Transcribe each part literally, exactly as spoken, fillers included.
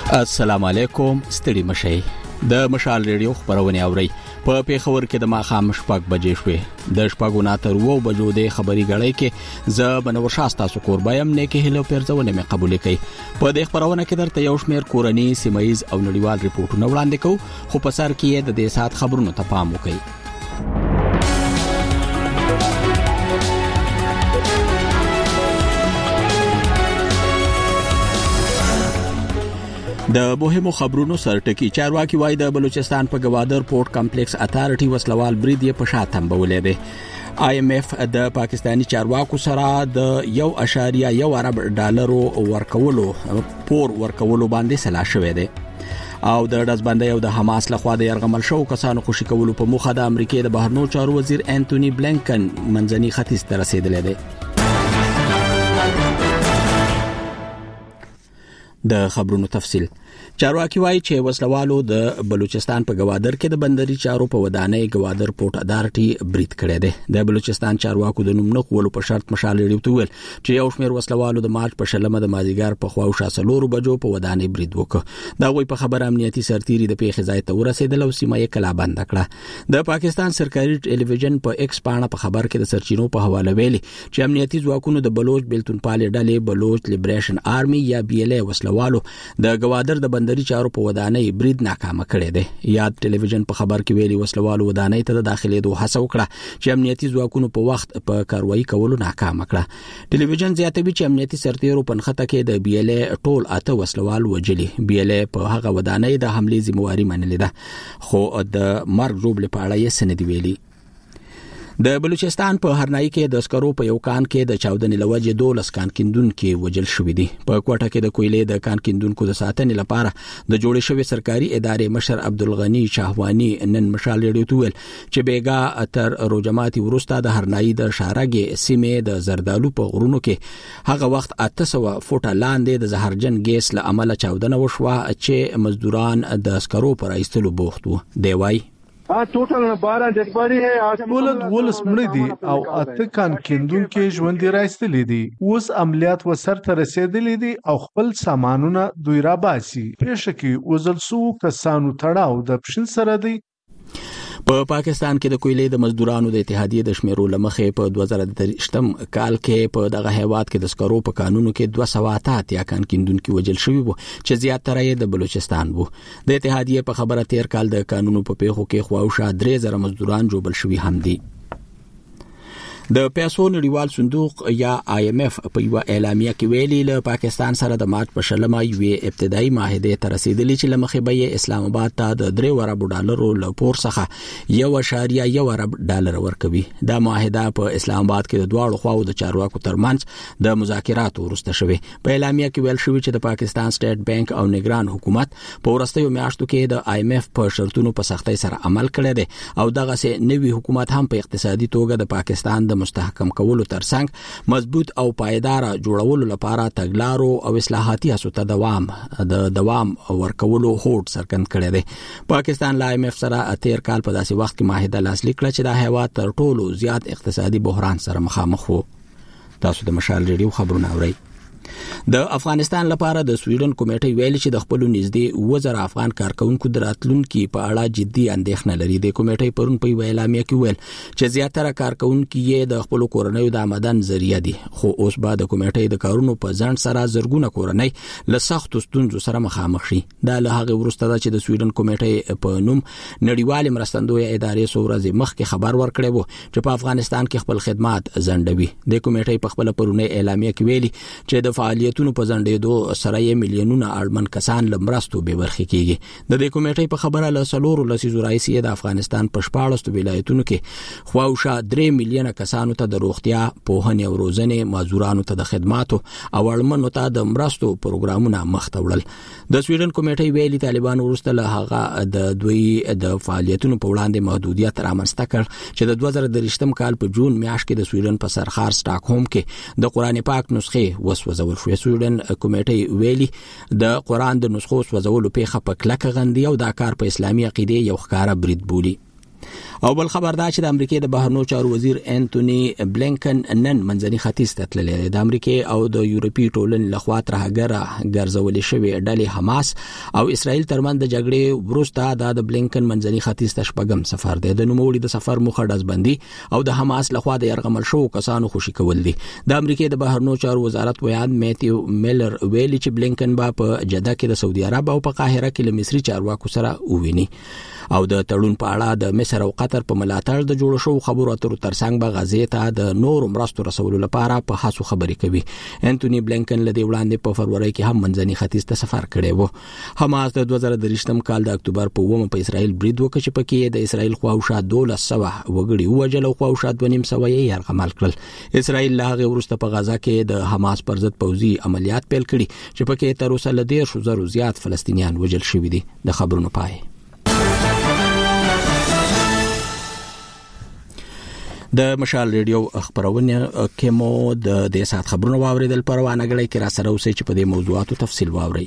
السلام علیکم، ستړي مشئ. د مشال ریډیو خبرونه اوري. په پیښور کې د ماخام شپږ بجې شوې. د شپږو نه تر اوو بجو د خبري غړې کې ز بنور شاستا سکور بایم نه کې هلو پرځونه مې قبول کړي. په دې خبرونه کې درته یو شمېر کورنی سیمایز او نړیوال ریپورتونه وړاندې کوو، خو په سر کې د دې سات خبرونو ته پام وکړئ. د مهمو خبرونو سرټکی چارواکي وای د بلوچستان په گوادر پورت کمپلیکس اتارټي وسلوال برید یې په شا تنبولې دی. آی ایم ایف د پاکستانی چارواکو سره د یو اشاریه یو ارب ډالرو ورکولو پور ورکولو باندې سلا شوې ده او د دزبندۍ او د حماس لخوا د يرغمل شو کسانو خوشي کولو په مخه د امریکای د بهرنیو چارو وزیر انټونی بلنکن منځني ختیځ ته رسیدلی دی. د خبرونو تفصیل چارواکي وایي چې وسلوالو د بلوچستان په گوادر کې د بندري چارو په ودانۍ گوادر پورت اتارټي برید کړی دی. د بلوچستان چارواکو د نوم نه خولو په شرط مشال ریډیو ته ویل چې یو شمېر وسلوالو د مارچ په شلمه د مازیګر په خواو شاسلورو بجو په ودانۍ برید وکړ. دا وایي په خبر امنیتي سرتیري د پیښې ځای ته ورسېدل او سیمه یې کلا بند کړه. د پاکستان سرکاري ټلویزیون په ایکس پاڼه په خبر کې د سرچینو په حواله ویلي چې امنیتي ځواکونو د بلوچ بیلتون پالې ډلې بلوچ لیبریشن آرمي یا بی ال ای وسلوالو د گوادر د بندري چارو په ودانۍ برید ناکام کړی دی. یاد ټلویزیون په خبر کې ویلي وسلوالو ودانۍ ته د داخلي دوه هڅه وکړه چې امنیتي ځواکونو په وخت په کاروایی کولو ناکام کړه. ټلویزیون زیاتوي چې امنیتي سرتیرو په نخته کې د بی ال ای ټول اته وسلوال وجلي. بی ال ای په هغه ودانۍ د حملې ذمہواری منلې ده، خو د مرګ جوړ لپاره یې سند ویلي. د بلوچستان په هرنای کې د اسکرو په یو کان کې د چاودنې لوجې دولس کان کیندون کې وجل شوې دي. په کوټه کې د کویلې د کان کیندونکو د ساتنې لپاره د جوړې شوې سرکاري ادارې مشر عبدالغنی شاهوانی نن مشال ریډیو ته ویل چې بیګا تر روجماتي ورسته د هرنای د شارګې سیمې د زردالو په غرونو کې هغه وخت اته سوه فوټه لاندې د زهرجن ګیس له امله چاودنه وشوه چې مزدوران د اسکرو پر ایستلو بوخت وو. دی وای ټوټل بارہ ډیډ باډي ہے ولد ولس مړ دي او اته کان کیندون کې ژوند راځتلې دي. اوس عملیات وسر ته رسیدلې دي او خپل سامانونه دوی را باسي. پېښه کې وزل سو کسانو تړاو د پښین سره دي. په پاکستان کې د کویلې د مزدورانو د اتحادیې د شمیرو لمخې په دوه زره درې کال کې په دغه هیواد کې د سکرو په قانونو کې دوه سوه اته یا کان کیندونکو وجل شوی وو چې زیاتره یې د بلوچستان وو. د اتحادیې په خبره تیر کال د قانونو په پیښو کې خواوشا درې زره مزدوران جوړل شوی هم دي. د پیسو نړیوال صندوق یا آی ایم ایف په یو اعلامیه کې ویلي له پاکستان سره د مارچ په شلمه یو ابتدایي معاهده ته رسیدلی چې لمخې به اسلام آباد ته د درې ارب ډالرو له پور څخه یو اشاریه یو ارب ډالر ورکوي. دا معاهده په اسلام آباد کې د دواړو خواو د چارواکو ترمنځ د مذاکراتو وروسته شوې. په اعلامیه کې ویل شوی چې د پاکستان سټیټ بانک او نگران حکومت په ورستیو میاشتو کې د آی ایم ایف په شرطونو په سختۍ سره عمل کړی دی او دغه سه نوی حکومت هم په اقتصادي توګه د پاکستان د مستحکم کولو ترڅنګ مضبوط او پایدار جوړولو لپاره تګلارو او اصلاحاتي هڅو ته دوام د دوام ورکولو هوډ څرګند کړی دی. پاکستان لا آی ایم ایف سره تیر کال په داسې وخت کې معاهده لاسلیک کړه چې د هیواد تر ټولو زیات اقتصادي بحران سره مخامخ وو. تاسو د مشال ریډیو خبرونه اورئ. د افغانستان لپاره د سویډن کمیټې ویل چې د خپل نږدې وزر افغان کارکونکو دراتلونکو په اړه جدي اندېښنه لري. د کمیټې پرون په اعلامیه کې ویل چې زیاتره کارکونکو یې د خپل کورنۍ د آمدن ذریعہ دي، خو اوس به د کمیټې د کارونو په ځند سره زرګونه کورنۍ له سختو ستونزو سره مخامخ شي. دا له هغه وروسته چې د سویډن کمیټې په نوم نړیوال مرستندوی ادارې سورځ مخکې خبر ورکړی وو چې په افغانستان کې خپل خدمات ځندوي. د کمیټې په خپل پرونه اعلامیه کې ویلي چې د فعالیتونو په ځندېدو سره یې میلیونونه اړمن کسان لمرستو به برخه کیږي. د دې کمیټې په خبره له سلور لسیزو راځي د افغانستان په شپاړس ولایتونو کې خواوشا درې میلیونه کسانو ته د روغتیا، پوهنې او روزنې، معذورانو ته د خدماتو او اړمنو ته د مرستو پروګرامونه مخته وړل. د سویډن کمیټې ویلي طالبان ورسته له هغه د دوی د فعالیتونو په وړاندې محدودیت رامنځته کړ چې د دوه زره درې کال په جون میاشت کې د سویډن په سرخار سټاکهوم کې د قرآن پاک نسخې وسوځول شوې. سویډن کمیټې ویلي د قرآن د نسخو سوځولو پیښه په کلکه غندي او دا کار په اسلامي عقیده یو ښکاره برید بولي. او بل خبر دا چې د امریکای د بهرنیو چارو وزیر انټونی بلینکن نن منځني ختیځ ته تللی د امریکای او د یورپی ټولنې لخوا ترهګر ګرځولې شوی ډلې حماس او اسرائیل ترمن د جګړې وروسته د بلینکن منځني ختیځ ته شپږم سفر دی د نوموړي د سفر موخه ډزبندي او د حماس لخوا د يرغمل شو کسانو خوشي کول دي د امریکای د بهرنیو چارو وزارت ویان میتیو میلر ویلي چې بلینکن با په جده کې د سعودي عرب او په قاهره کې له مصري چارواکو سره وویني او د تړون په اړه د مصر او قطر په ملاتړ د جوړ شو خبرو اترو ترڅنګ به غزې ته د نور مرستو رسولو لپاره په هڅو خبرې کوي انټونی بلینکن له دې وړاندې په فروری کې هم منځني ختیځ ته سفر کړی و حماس د دوه زره درې کال د اکتوبر په اوومه په اسرائیل برید وکړ چې پکې د اسرائیل خواوشا دولس سوه وګړي ووژل او خواوشا دوه نیم سوه یې یرغمل کړل اسرائیل له هغه وروسته په غزا کې د حماس پر ضد پوځي عملیات پیل کړي چې پکې تر اوسه له ډېر زرو زیات فلسطینیان وژل شوي دي د خبرونو پای د مشال ریډیو خبرونه کې مو د دې سات خبرونه واوریدل پروانه غړي کې را سره اوسې چې په دې موضوعاتو تفصیل واوري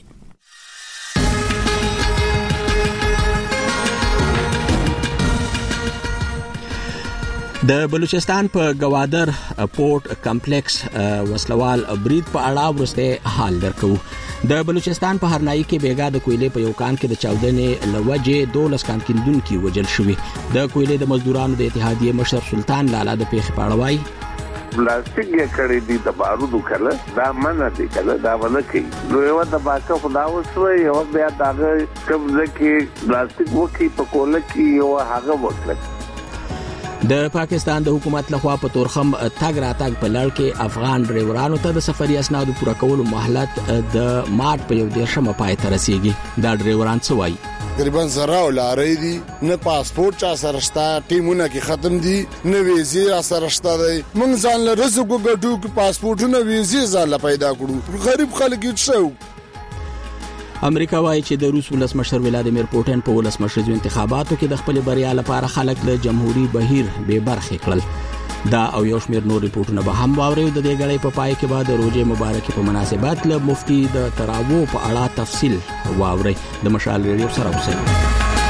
د بلوچستان په گوادر پورت کمپلیکس وسلوال برید په اړه ورسته حال درکو د بلوچستان په هرنايي کې بیګا د کویلې په یو کان کې د چاودنې لوجه دولس کان کیندونکو وجل شوی د کویلې د مزدورانو د اتحادیې مشر سلطان لالا د پیښې په اړه وایي پلاستیک یې کړی دی د بارودو کله دا منه دی کله دا ونه کوي نو یو د باکه خدا وسوي یو بیا داغه کوم ځکه پلاستیک وکی په کوله کې یو هغه وکړي د پاکستان د حکومت لخوا په تورخم تاګ را تاګ په لړ کې افغان ډرایورانو ته د سفري اسنادو پوره کولو مهلت د مارچ په یو دیرشمه پای ته رسیږي دا ډرایوران څه وایي تقریبا زرا ولارې دي نه پاسپورت چا سره شته ټیمونه کې ختم دي نه ویزه سره شته دی موږ ځان له رزق وګټو کې پاسپورتونه ویزه ځان پیدا کړو غریب خلک یې څو امریکا وايي چې د روس ولسمشر ولادیمیر پوتین په ولسمشریزو انتخاباتو کې د خپل بریا لپاره خلک د جمهوریت بهیر به برخه کړل دا او یو شمېر نور ریپورتونه به هم واوري د دې غړې په پای کې بعد روزه مبارکي په مناسبت له مفتي د تراوو په اړه تفصیل واوري د مشال ریډیو سره اوسئ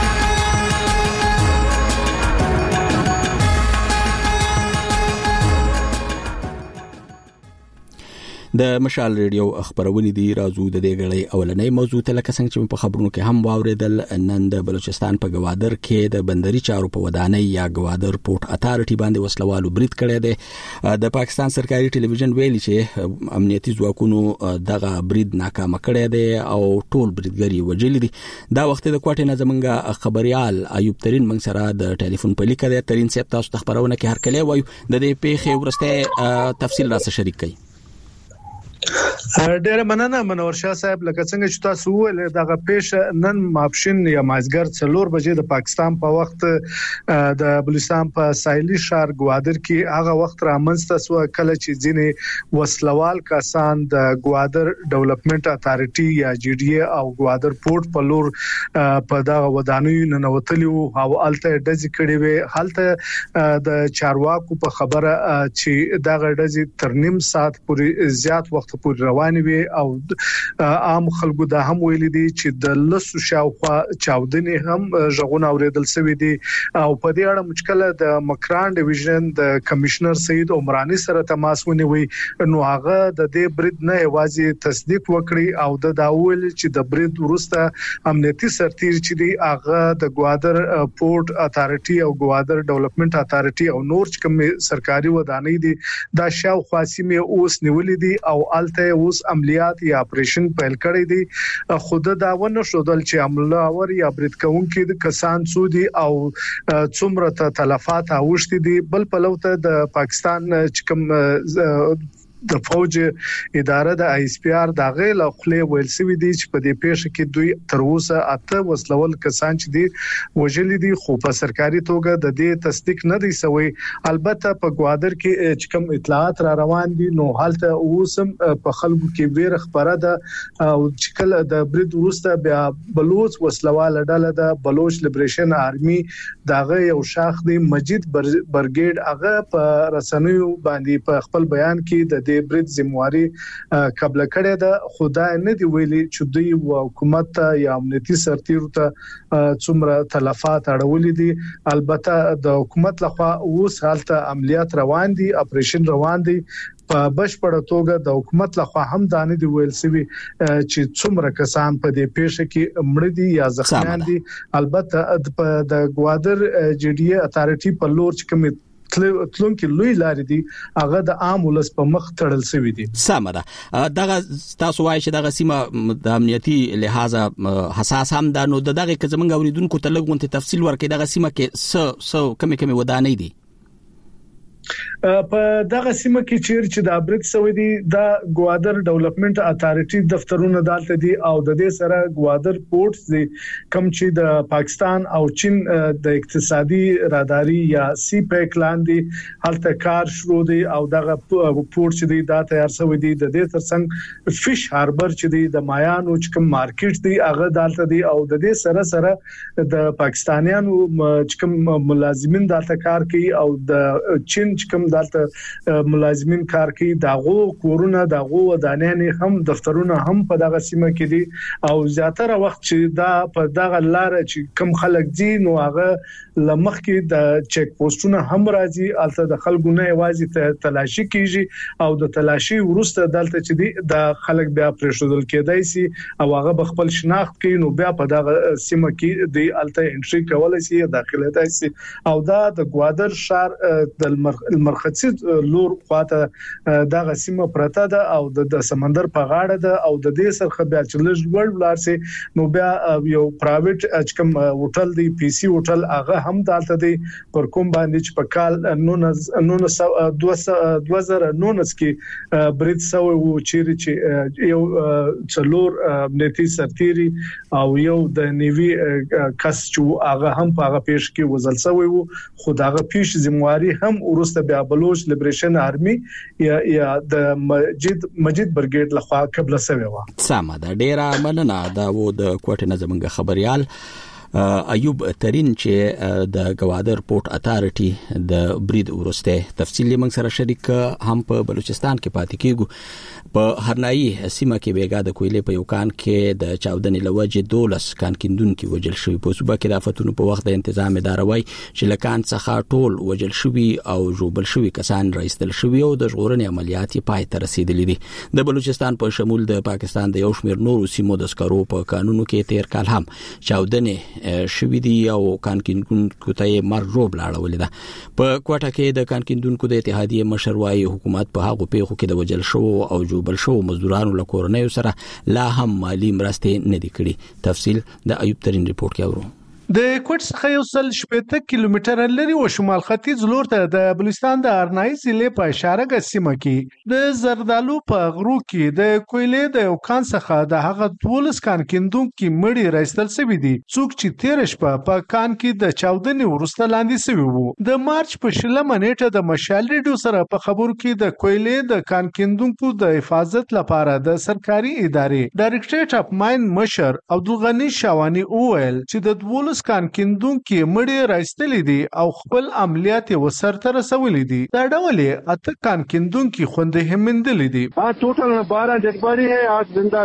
د مشال ریډیو خبرونه دي راځو د دې غړې اولنې موضوع ته لکه څنګه چې په خبرونو کې هم واوریدل نن د بلوچستان په گوادر کې د بندري چارو په ودانۍ یا گوادر پورت اتارټي باندې وسلوالو برید کړی دی د پاکستان سرکاري ټلویزیون ویلي چې امنیتي ځواکونو دغه برید ناکام کړی دی او ټول بریدګری وجل دي دا وخت د کوټې نه زمونږ خبريال ایوب ترين موږ سره د ټلیفون په لیکه دی ترين صاحب تاسو ته خبرونه کې هر کله وایو د دې پیښې ورسته تفصیل را سره شریک کړئ ډېر مننه منور شاه صاحب لکه څنګه چې تاسو ول دغه پیښه نن ماپښین یا مازګر څلور بجې د پاکستان په وخت د بلوچستان په ساحلي شهر گوادر کې هغه وخت رامنځته شو کله چې ځینې وسلوال کسان د گوادر ډیولپمنٹ اتارټي یا جی ډي اي او گوادر پورت په لور په دغه ودانیو ننوتلی او الته ډزې کړې وي حالته د چارواکو په خبره چې دغه ډزې تر نیم ساعت پورې زیات وخت پورې روانې وي او عام خلکو دا هم ویلي دي چې د لسو شاوخوا چاودنې هم ژغون اوریدل شوی دي او په دې اړه مشکله د مکران ډیویژن د کمشنر سید عمرانی سره تماس ونیوي نو هغه د دې برید نه یوازې تصدیق وکړي او د داول چې د برید وروسته امنیتي سرتیر چې دی هغه د گوادر پورت اتارټي او گوادر ډیولپمنٹ اتارټي او نور کوم سرکاري ودانۍ دي دا شاوخوا سیمه اوس نیولې دي او الته اوس عملیات یا اپریشن پیل کړی دي خود دا ونه شودل چې عمله اور یا برید کوونکي د کسان سودي او څومره ته تلفات اوشتي دي بل په لوته د پاکستان چې کوم د فوج اداره د آی اس پی آر دغه لخلې ویل سوي دي چې په دې پیښه کې دوی تر اوسه اته وسلول کسان چې دي وژل دي خو په سرکاري توګه د دې تصدیق نه دی شوی البته په گوادر کې چې کوم اطلاعات را روان دي نو حالته اوسم په خلکو کې ویره خبره ده او چې کله د برید وروسته بیا بلوچ وسلوال ډله د بلوچ لیبریشن آرمي دغه یو شاخ دی مجید برګیډ هغه په رسنیو باندې په خپل بیان کې د د برید ذمہواری قبل کړه د خدای نه دی ویلي چې دوی حکومت یا امنیتي سرتیرو ته څومره تلفات اړولې دي. البته د حکومت لخوا اوس حالت عملیات روان دي، اپریشن روان دي. په بشپړه توګه د حکومت لخوا هم دانه دی ویل سوي چې څومره کسان په دې پیښه کې مړ دي یا زخمیان دي. البته د ګوادر جی ډي اي اتارټي په لور چې کوم تلون کې لوی لارې دي هغه د عام ولس په مخ تړل شوی دي. سمه ده. دغه تاسو وایي چې دغه سیمه د امنیتي لحاظه حساس هم ده، نو دغه که زمونږ اوریدونکو ته لږ تفصیل ورکړي دغه سیمه کې څه څه کمی کمی ودانۍ دي؟ په دغه سیمه کې چیر چې د ابرد سوي دي د ګوادر ډیولپمنٹ اتارټي دفترونه دالته دي او د دې سره ګوادر پورټس دي کوم چې د پاکستان او چین د اقتصادي راداري یا سی پیک لاندې هلته کار شروع دي او دغه پورټ چې دی دا تیار شوی دی. د دې ترڅنګ فش هاربر چې دی د مایانو چې کوم مارکیټ دی هغه دالته دي او د دې سره سره د پاکستانیانو چې کوم ملازمین دالته کار کوي او د چین چې کوم دالته ملازمین کار کوي داغو کورونه داغو ودانیان هم دفترونه هم په دغه سیمه کې دي او زیاتره وخت چې دا په دغه لار چې کم خلک دي نو هغه لمخ کې د چیک پوسټونه هم راځي الته د خلکو نه یوازې تلاشي کیږي او د تلاشي ورسته دلته چې دي د خلک بیا پرېښودل کېدای شي او هغه بخپل شناخت کوي نو بیا په دغه سیمه کې د الته انټری کولای شي داخله دای شي او دا د ګوادر شهر د مرخصي لور خواته دغه سیمه پرته ده او د سمندر په غاړه ده او د دې سره بیا چې لږ ورډ ولر سي نو بیا یو پرایویټ اچکم هوټل دی پی سی هوټل هغه هم دالته دی پر کوم باندې چې په کال نو دوه هزار نو کې برید سوی وو چې یو څلور امنیتي سرتيري او یو د نیوی کس چې هغه هم په هغه پیښ کې وزل سوی وو خو داغه پیښ ذمہواری هم ورسته بیا بلوچ لیبریشن آرمي یا یا د مجید مجید برګیډ لخوا قبل سوی و. سمه ده. ډیره مننه دا و د کوټه نظمنګ خبريال ایوب ترين چې د ګوادر پورټ اتارټي د برید ورسته تفصیلی موږ سره شریک هم په بلوچستان کې پاتې کیږو. په هرنایي سیمه کې بیګا د کویلې په یو کان کې د چاودنې لوجه دولس کان کیندون کې وجل شوی. په صوبه کې د افتونو په وخت د تنظیم اداروي چې لکان څخه ټول وجل شوی او جوبل شوی کسان راستل شوی او د ژغورنې عملیات پای ته رسیدلې دي. د بلوچستان په شمول د پاکستان د یو شمېر نورو سیمو د سکرو په قانونو کې تیر کال هم چاودنې شوی دی او کان کیندونکو ته مرجوب لاړولې ده. په کوټه کې د کان کیندونکو د اتحادیه مشروعي حکومت په هغه پیښو کې د وجل شو او جوبل شو مزدورانو له کورنۍ سره لا هم مالی مرستې نه دي کړې. تفصیل د ایوب ترين ریپورت کې اورو. د کوټ څخه یو سل شپږ کیلومتر لري او شمال ختیځ لور ته د بلوچستان د ارنای ضلع په اشاره غسیمه کې د زردالو په غرو کې د کویلې د یو کان څخه د هغه دولس کان کیندون کې مړی راستل سوي دي څوک چې تیر شپه په کان کې د چاودنې ورسته لاندې سوي وو. د مارچ په شلمه نیټه د مشال ریډیو سره په خبرو کې د کویلې د کان کیندونکو د حفاظت لپاره د سرکاري ادارې ډایریکټریټ اف ماین مشر عبدالغنی شاوانی اویل چې د دولس کان کیندون کې مړی راستلې دي او خپل عملیات وسرته رسولې دي. دا ډول اته کان کیندون کې خوندې همندلې دي. ها ټوټل بارہ ډیډ باډي ہے آج زندہ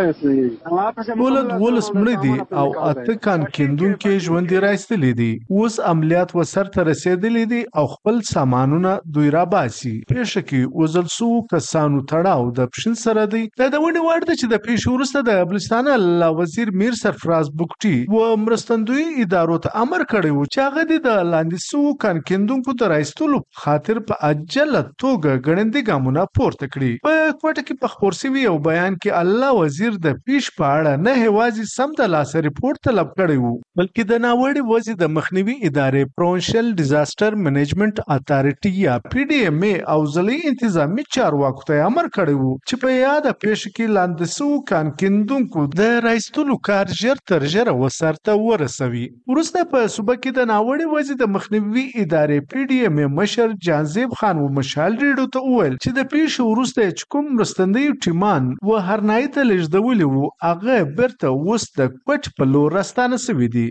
ہے. ولود ولس مړی دي او اته کان کیندون کې ژوند راستلې دي. اوس عملیات وسرته رسیدلې دي او خپل سامانونه دوی را باسي. پېښه کې وزل سو کسانو تړاو د پښین سره دي. دا د ونی ورده چې د پېښ ورسته د بلوچستان الله وزیر میر سرفراز بوکټي و مرستندوی ادارو ته امر کړی و چې هغه د لاندې سو کان کیندونکو ته راستلو خاطر په عجله توګه غړندې ګامونه پورته کړي. په کوټه کې په خبر سوي او بیان کې الله وزیر د پیش په اړه نه هوازي سم د لاس ریپورت طلب کړی وو بلکې د ناوړي وځي د مخنیوي ادارې پروونشل ډیزاستر منیجمنت اتارټي یا پی ډی ایم ای او ځلې انتظامی چارواکو ته امر کړی وو چې په یاد پیش کې لاندې سو کان کیندونکو د راستلو کار ژر تر ژره وسرته ورسوي. ورسته په صوبه کې د ناوړه وضع د مخنیوي ادارې پی ډی ایم مشر جانزیب خان و مشال ریډو ته وویل چې د پیښې وروسته چې کوم مرستندوی ټیمان و هرنای ته لیږدولي وو هغه بیرته اوس د کوټ په لور راستانه سوي دي.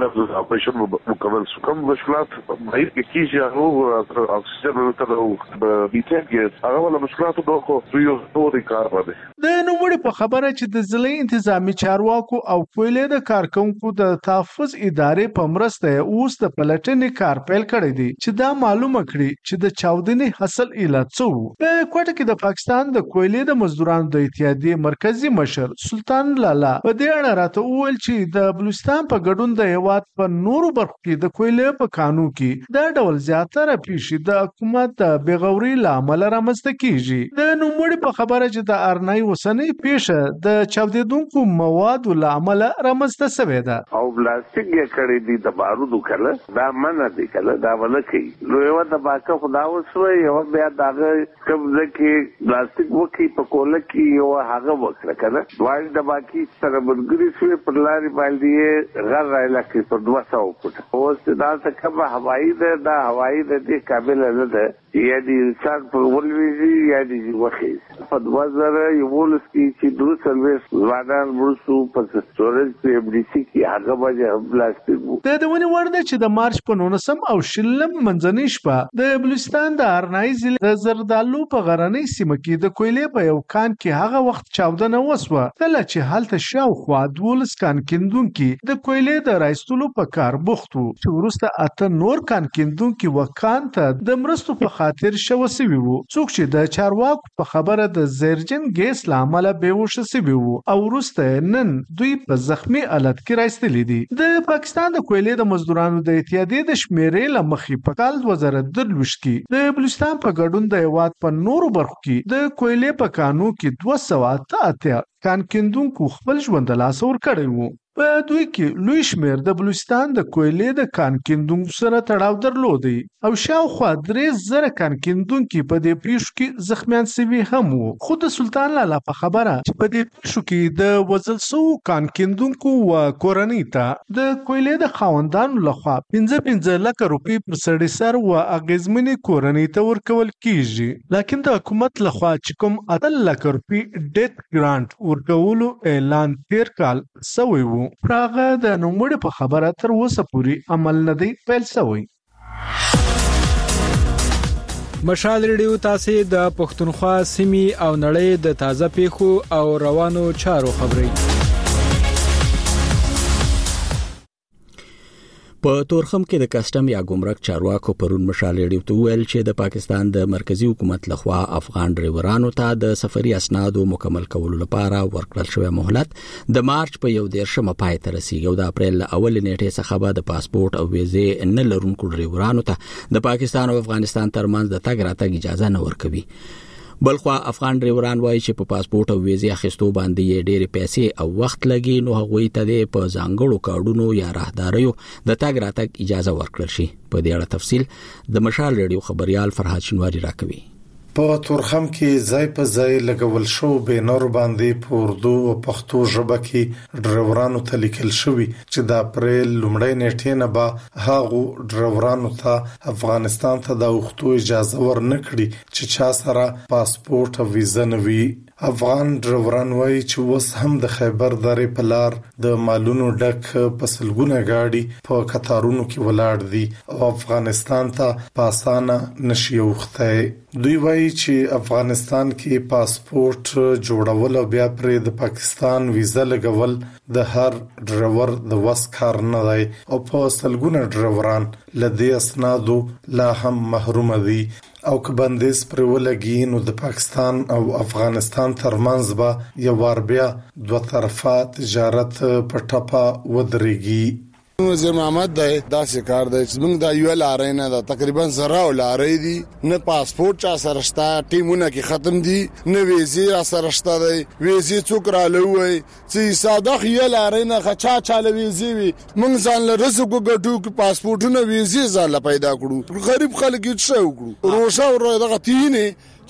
اپریشن مکمل شو. کوم مشکلات بهیر کې کیږي هغه اکسیجن ته بیته کې هغه ولا مشکلات د خو یو ټول کار باندې د نوموړي په خبره چې د ضلعي انتظامی چارواکو او کویلې د کارکونکو د تحفظ ادارې په مرسته اوس د پلټنې کار پیل کړی دی چې دا معلومه کړي چې د چاودنې حاصل علت څه و. په کوټه کې د پاکستان د کویلې د مزدورانو د اتحادیې مرکزی مشر سلطان لالا په دې اړه راته وویل چې د بلوچستان په ګډون د هیواد په نورو برخو کې د کویلې په قانون کې دا ډول زیاتره پیښې د حکومت د بېغورۍ له امله رامنځته کیږي. د نوموړي په خبره چې د ارنای اوسنۍ پیښه د چاودیدونکو موادو له امله رامنځته شوې ده او پلاستیک یې کړی دي د بارودو کله دا منع دي کله دا ونه کوي نو یو د باکه خدا وسوي یو بیا داغه کوم ځکه پلاستیک وکي په کوله کې یو هغه وکړه کنه وایي د باقي سره بلګری سوی پر لاري باندې غر راځي کې په دوه سوه فوټ اوس دا څه کوم هوایي ده دا هوایي ده دې قابل نه ده یا دې انسان په ولوي یا دې وخی په دوه زره یولس کې چې دوه سرویس وادان ورسو په سټوریج په ام ډي سي کې هغه باندې پلاستیک د دونی ورده چې د مارچ په نولسم او شلم منځنۍ شپه د بلوچستان د ارنای ضلع د زردالو په غرنۍ سیمه کې د کویلې په یو کان کې هغه وخت چاودنه وسوه کله چې هلته شاوخوا دولس کان کیندونکي د کویلې د رایستلو په کار بوخت وو چې وروسته اته نور کان کیندونکي وکان ته د مرستو په خاطر شوه سوي وو څوک چې د چارواکو په خبره د زیرجن ګیس له امله بېهوشه سوي وو او وروسته نن دوی په زخمي حالت کې راایستلي دي. د پاکستان د کویلې د مزدورانو د اتحادیې د شمیرې له مخې په کال دوه زره درویشت کې د بلوچستان په ګډون د هیواد په نورو برخو کې د کویلې په کانو کې دوه سوه اته اتیا کان کیندونکو خپل ژوند له لاسه ورکړی وو. په دوی کې لوی شمیر د بلوچستان د کویلې د کان کیندونکو سره تړاو درلودي او شاوخوا درې زره کان کیندونکي په دې پیښو کې زخمیان سوي هم وو. خو د سلطان لالا په خبره چې په دې پیښو کې د وژل شوو کان کیندونکو و کورنۍ ته د کویلې د خاوندانو لخوا پنځه پنځه لکه روپۍ پر سړي سر و اغیزمنې کورنۍ ته ورکول کیږي لکن د حکومت لخوا چې کوم اته لکه روپۍ ډیت ګرانټ ورکولو اعلان تیر کال سوی وو پراغه د نوموړي په خبره تر اوسه پورې عمل نه دی پیل شوی. مشال ریډیو تاسو د پښتونخوا سیمې او نړۍ د تازه پیښو او روانو چارو خبري په تورخم کې د کسٹم یا ګمرک چارواکو پرون مشال ریډیو ته ویل چې د پاکستان د مرکزی حکومت لخوا افغان ډرایورانو ته د سفري اسنادو مکمل کولو لپاره ورکړل شوی مهلت د مارچ په یو دیرشمه پای ته رسیدي او د اپریل اول نیټې څخه به د پاسپورت او ویزې نه لرونکو ډرایورانو ته د پاکستان او افغانستان ترمنځ د تګ راتګ اجازه نه ورکوي. بلخوا افغان ډرایوران وایي چې په پاسپورت او ویزې اخیستو باندې ډېرې پیسې او وخت لګي نو هغوی ته د په ځانګړو کارډونو یا راهداریو د تګ راتګ اجازه ورکړل شي. په دې اړه تفصیل د مشال ریډیو خبريال فرحات شنواری راکوي. په تورخم کې ځای په ځای لګول شو بینر باندې په اردو او پښتو ژبه کې ډرایورانو ته لیکل شوی چې د اپریل لومړۍ نیټې نه به هغه ډرایورانو ته افغانستان ته د وختو اجازه ورنکړي چې چا سره پاسپورت او ویزه نه وي. افغان ډرایوران وایي چې اوس هم د خیبر درې په لار د مالونو ډک په سلګونه گاډي په قطارونو کې ولاړ دي او افغانستان ته په اسانه نشي وخته. دوی وایي چې افغانستان کې پاسپورت جوړول او بیا پرې د پاکستان ویزه لګول د هر ډرایور د وس کار نه دی او په سلګونه ډرایوران لدې اسنادو لا هم محروم دي او که بندیز پر ولګي نو د پاکستان او افغانستان ترمنځ به یو وار بیا دوه طرفه تجارت په ټپه ودرېږي. وزیر محمد دا داسې کار دی چې موږ د یو لارې نه دا تقریبا زره لارې دي نه پاسپورت چا سره شته ټیمونه کې ختم دي نه ویزې سره شته دی ویزې څوک را لوي چې ساده خیا لارې نه خچا چاله ویزې وي موږ ځان له رزق ګټو کې پاسپورتونه ویزې ځان پیدا کړو غریب خلک یې څه وکړو روشا ور دغه تینه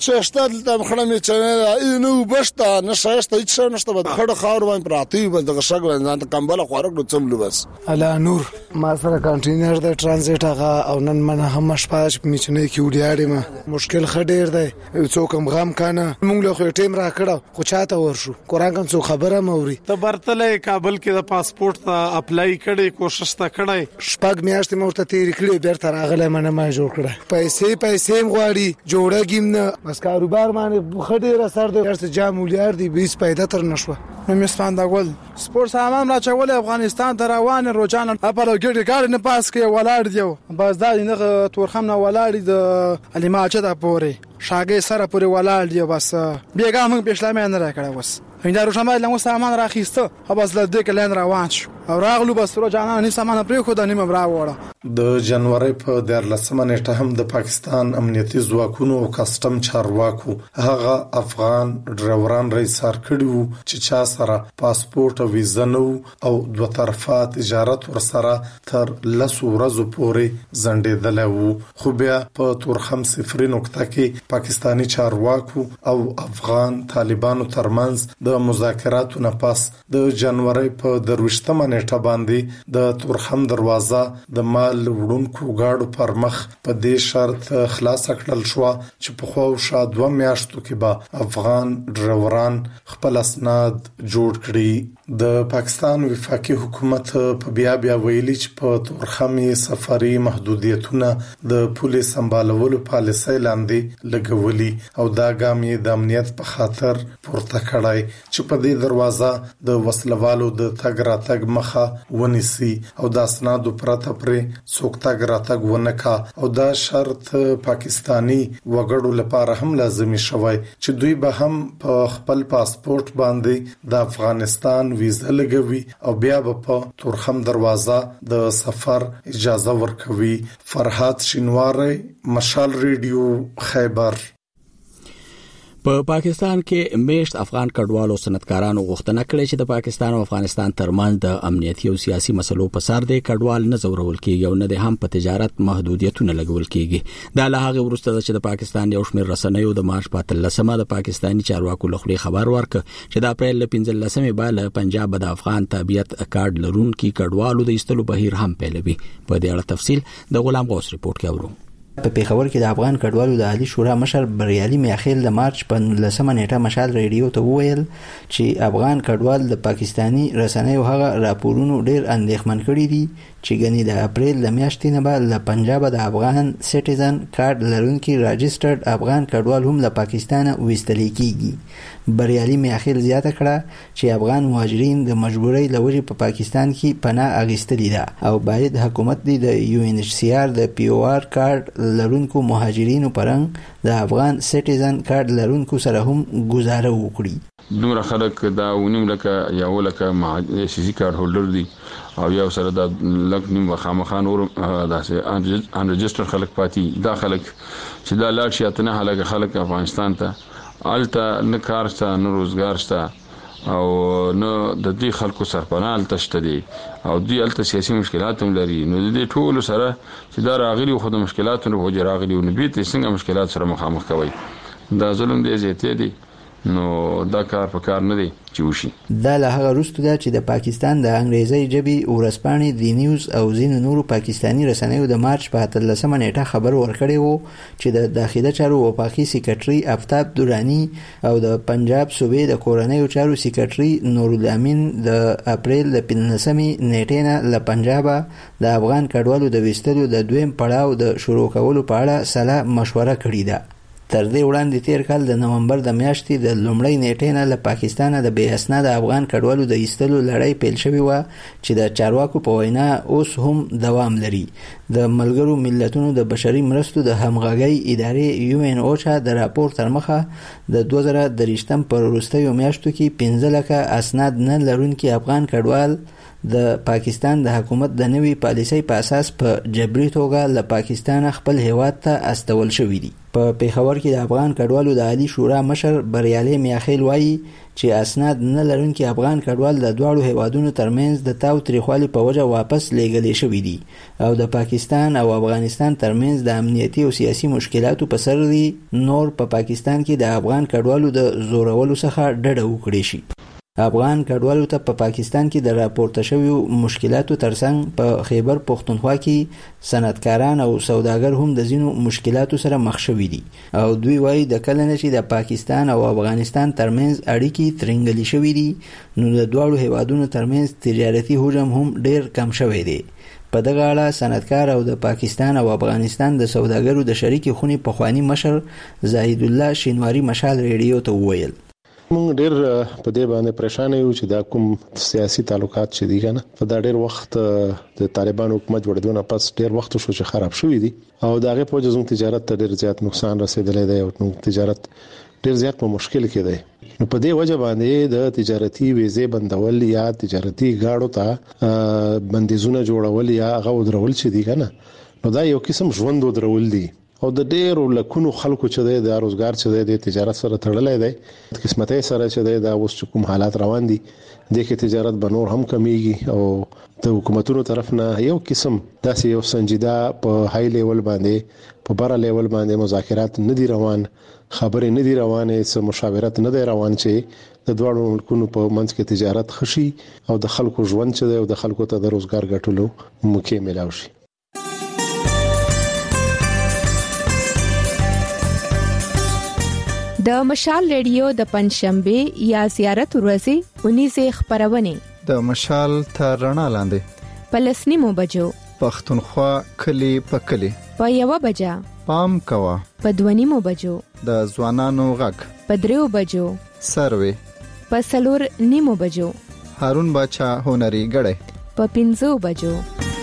ششته د خړه می چنه نو بشتا نشایسته هیڅ نشته به خړه خاور باندې پراتی بس د غشګ باندې کمبل خوراک نو څملو بس الا نور ما سره کانټینر د ترانزیت هغه او نن من هم شپاش میچنه کی وډیاړې ما مشکل خډیر دی څوک هم غم کنه مونږ له خو ټیم را کړو خو چاته ورشو قران کوم څو خبره موري ته برتلې کابل کې د پاسپورت ته اپلای کړې کوشش تا کړې شپږ میاشتې مورته تیر کړې بیرته راغله منه ما جوړ کړه پیسې پیسې غواړي جوړه گیم نه بس کاروبار باندې خډیر سر د ارس جام ولیار دی بیس پیدا تر نشو نو مستان دا ګل سپورت سامان را چول افغانستان ته روان روزانه په لګړي ګاډي نه پاس کې ولاړ دیو بس دا نه تورخم نه ولاړ د الیماچه دا پوري شاګي سره پوري ولاړ دیو بس بیګا موږ پښلامه نه راکړه بس ایندا روزانه له سامان راخیسته بس له دې کلن روان شو او راغلو بس روزانه نه سامان پرې خو د نیمه برا وړه د جنوري په دیارلسمه نیټه هم د پاکستان امنیتي ځواکونو او کسټم چارواکو هغه افغان ډرایوران رئیسار کړیو چې چا سره پاسپورت او ویزا نو او دوه طرفه تجارت ورسره تر لسو ورځو پورې ځنډېدل وو خو بیا په تورخم صفر نقطه کې پاکستانی چارواکو او افغان طالبانو ترمنځ د مذاکراتو نه پس د جنوري په درويشتمه نیټه باندې د تورخم دروازه د مال وړونکو گاډو پر مخ په دې شرط خلاص کړل شو چې په خو شا دوه میاشتو کې به افغان ډرایوران خپل اسناد جوړ کړي د پاکستان وفاقي حکومت په بیا بیا ویلي چې په تورخمي سفري محدودیتونه د پولیس سمبالولو پالیسۍ لاندې لګولي او دا ګام یې د امنیت په خاطر پورته کړای چې په دې دروازه د وسلوالو د تګ راتګ مخه ونیسي او د اسنادو پرته پرې څوک تګ راتګ ونکا او دا شرط پاکستانی وګړو لپاره هم لازمي شوی چې دوی به هم په خپل پاسپورت باندې د افغانستان ویزا لګوي او بیا به په تورخم دروازه د سفر اجازه ورکوي. فرحات شینواری، مشال ریډیو، خیبر. په پاکستان کې میشت افغان کډوالو صنعتکارانو غوښتنه کړې چې د پاکستان او افغانستان ترمنځ د امنیتي او سیاسي مسلو په سر د کډوال نه زورول کېږي او نه د هم په تجارت محدودیتونه لګول کېږي. دا له هغه وروسته چې د پاکستان یو شمېر رسنیو د مارچ په اتلسمه د پاکستاني چارواکو له خوا خبر ورکړ چې د اپریل له پنځلسمې بعد پنجاب د افغان تابعیت کارت لرونکي کډوالو د ایستلو بهیر هم پیلوي. په دې اړه تفصیل د غلام غوث ریپورت کې اورو. په پیښور کې د افغان کډوالو د عالی شورا مشر بریالي میاخیل د مارچ په لسمه نیټه مشال ریډیو ته وویل چې افغان کډوال د پاکستانی رسنیو هغه راپورونو ډیر اندېښمن کړي دي چې ګنې د اپریل د میاشتې نه بعد له پنجاب د افغان سټیزن کارت لرونکي راجسترډ افغان کډوال هم له پاکستان ویستل کېږي. بریالي میاخیل زیاته کړه چې افغان مهاجرین د مجبورۍ لوجې په پاکستان کې پناه اخیستلې ده او باید حکومت د یو ان ایچ سی آر د پی او آر کارت لرونکو مهاجرینو پرنګ د افغان سټیزن کارت لرونکو سره هم گزاره وکړي. دومره خلک دا ونیم لکه یو لکه سیسی کارت هولډر دي او یو سره د لک نیم خامخان اور داسې ان رجستر خلک پاتې دا خلک چې دا لاړ شي اتنه خلک خلک افغانستان ته الته نه کار شته نه روزګار شته او نو د دې خلکو سرپناه تشته دي او دوی الته سیاسي مشکلات هم لري. نو د دې ټول سره چې دا راغلي خو د مشکلاتونو په وجه راغلي او نو بیت څنګه مشکلات سره مخامخ کوي دا ظلم دی زیاتې دي نو دا کار په کار نه دی چې وشي. دا له هغه وروسته ده چې د پاکستان د انګریزي ژبې ورځپاڼې دی نیوز او ځینو نورو پاکستانی رسنیو د مارچ په اتلسمه نیټه خبر ورکړی وو چې د داخلي چارو وفاقي سکرټري آفتاب دورانی او د پنجاب صوبې د کورنیو چارو سکرټري نورالامین د اپریل د پنځلسمې نیټې نه له پنجاب د افغان کډوالو د ویستلو د دویم پړاو د شروع کولو په اړه سلا مشوره کړې ده. تر دې وړاندې تیر کال د نومبر د میاشتې د لومړۍ نیټې نه له پاکستانه د بې اسناد افغان کډوالو د ایستلو لړۍ پیل شوې وه چې د چارواکو په وینا اوس هم دوام لري. د ملګرو ملتونو د بشري مرستو د همغږۍ ادارې یو ان اوچا د راپور تر مخه د دوه زره درویشتم پر وروستیو میاشتو کې پنځه لکه اسناد نه لرونکي افغان کډوال د پاکستان د حکومت د نوي پالیسۍ په اساس په جبري توګه له پاکستان خپل هیواد ته استول شوي دي. په پیښور کې د افغان کډوالو د عالی شورا مشر بریالي میاخیل وایي چې اسناد نه لرونکي افغان کډوال د دواړو هیوادونو ترمنځ د تاو تریخوالي په وجه واپس لیږل شوي دي او د پاکستان او افغانستان ترمنځ د امنیتي او سیاسي مشکلاتو په سر دي نور په پا پاکستان کې د افغان کډوالو د زورولو څخه ډډه وکړي شي. افغان کډوالو ته په پا پاکستان کې د راپورته شویو مشکلاتو ترڅنګ په خیبر پښتونخوا کې صنعتکاران او سوداګر هم د ځینو مشکلاتو سره مخ شوي دي او دوی وایي د کله نه چې د پاکستان او افغانستان ترمنځ اړیکې ترنګلې شوي دي نو د دواړو هیوادونو ترمنځ تجارتي حجم هم ډیر کم شوی دی. په دغه اړه صنعتکار او د پاکستان او افغانستان د سوداګرو د شریکې خونې پخوانی مشر زاهد الله شینواری مشال ریډیو ته وویل مونږ ډېر په دې باندې پریشان یو چې دا کوم سیاسي تعلقات چې دي کنه په دا ډېر وخت د طالبان حکومت جوړېدو نه پس ډېر وخت شو چې خراب شوی دي او دا غي په جزم تجارت ته ډېر زیات نقصان رسیدلی دی او تجارت ډېر زیات په مشکل کې دی. نو په دې وجه باندې د تجارتي ویزې بندول یا تجارتي گاډو ته بندیزونه جوړول یا هغه ودرول چې دي کنه نو دا یو قسم ژوند ودرول دي او د ډېرو لکونو خلکو چې د روزګار چې د تجارت سره تړلې دی قسمتي سره چې د اوس کوم حالات روان دي د کې تجارت به نور هم کمیږي او د حکومتونو طرف نه یو قسم داسې یو سنجیده په های لیول باندې په بره لیول باندې مذاکرات نه دي روان خبرې نه دي روانه څه مشاورت نه دی روان چې د دوه ملکونو په منځ کې تجارت خشي او د خلکو ژوند چې او د خلکو ته د روزګار ګټلو موقع ملاوي شي. د مشال ریډیو د پنځشنبه یا زیارت ورځې اونیزه خبرونه د مشال تر رڼا لاندې په لسنیمو بجو پښتونخوا کلی په کلی په یو بجا پام کوا په دونیمو بجو د ځوانانو غږ په دریو بجو سروي په سلور نیمو بجو هارون باچا هنري غړې په پنځو بجو.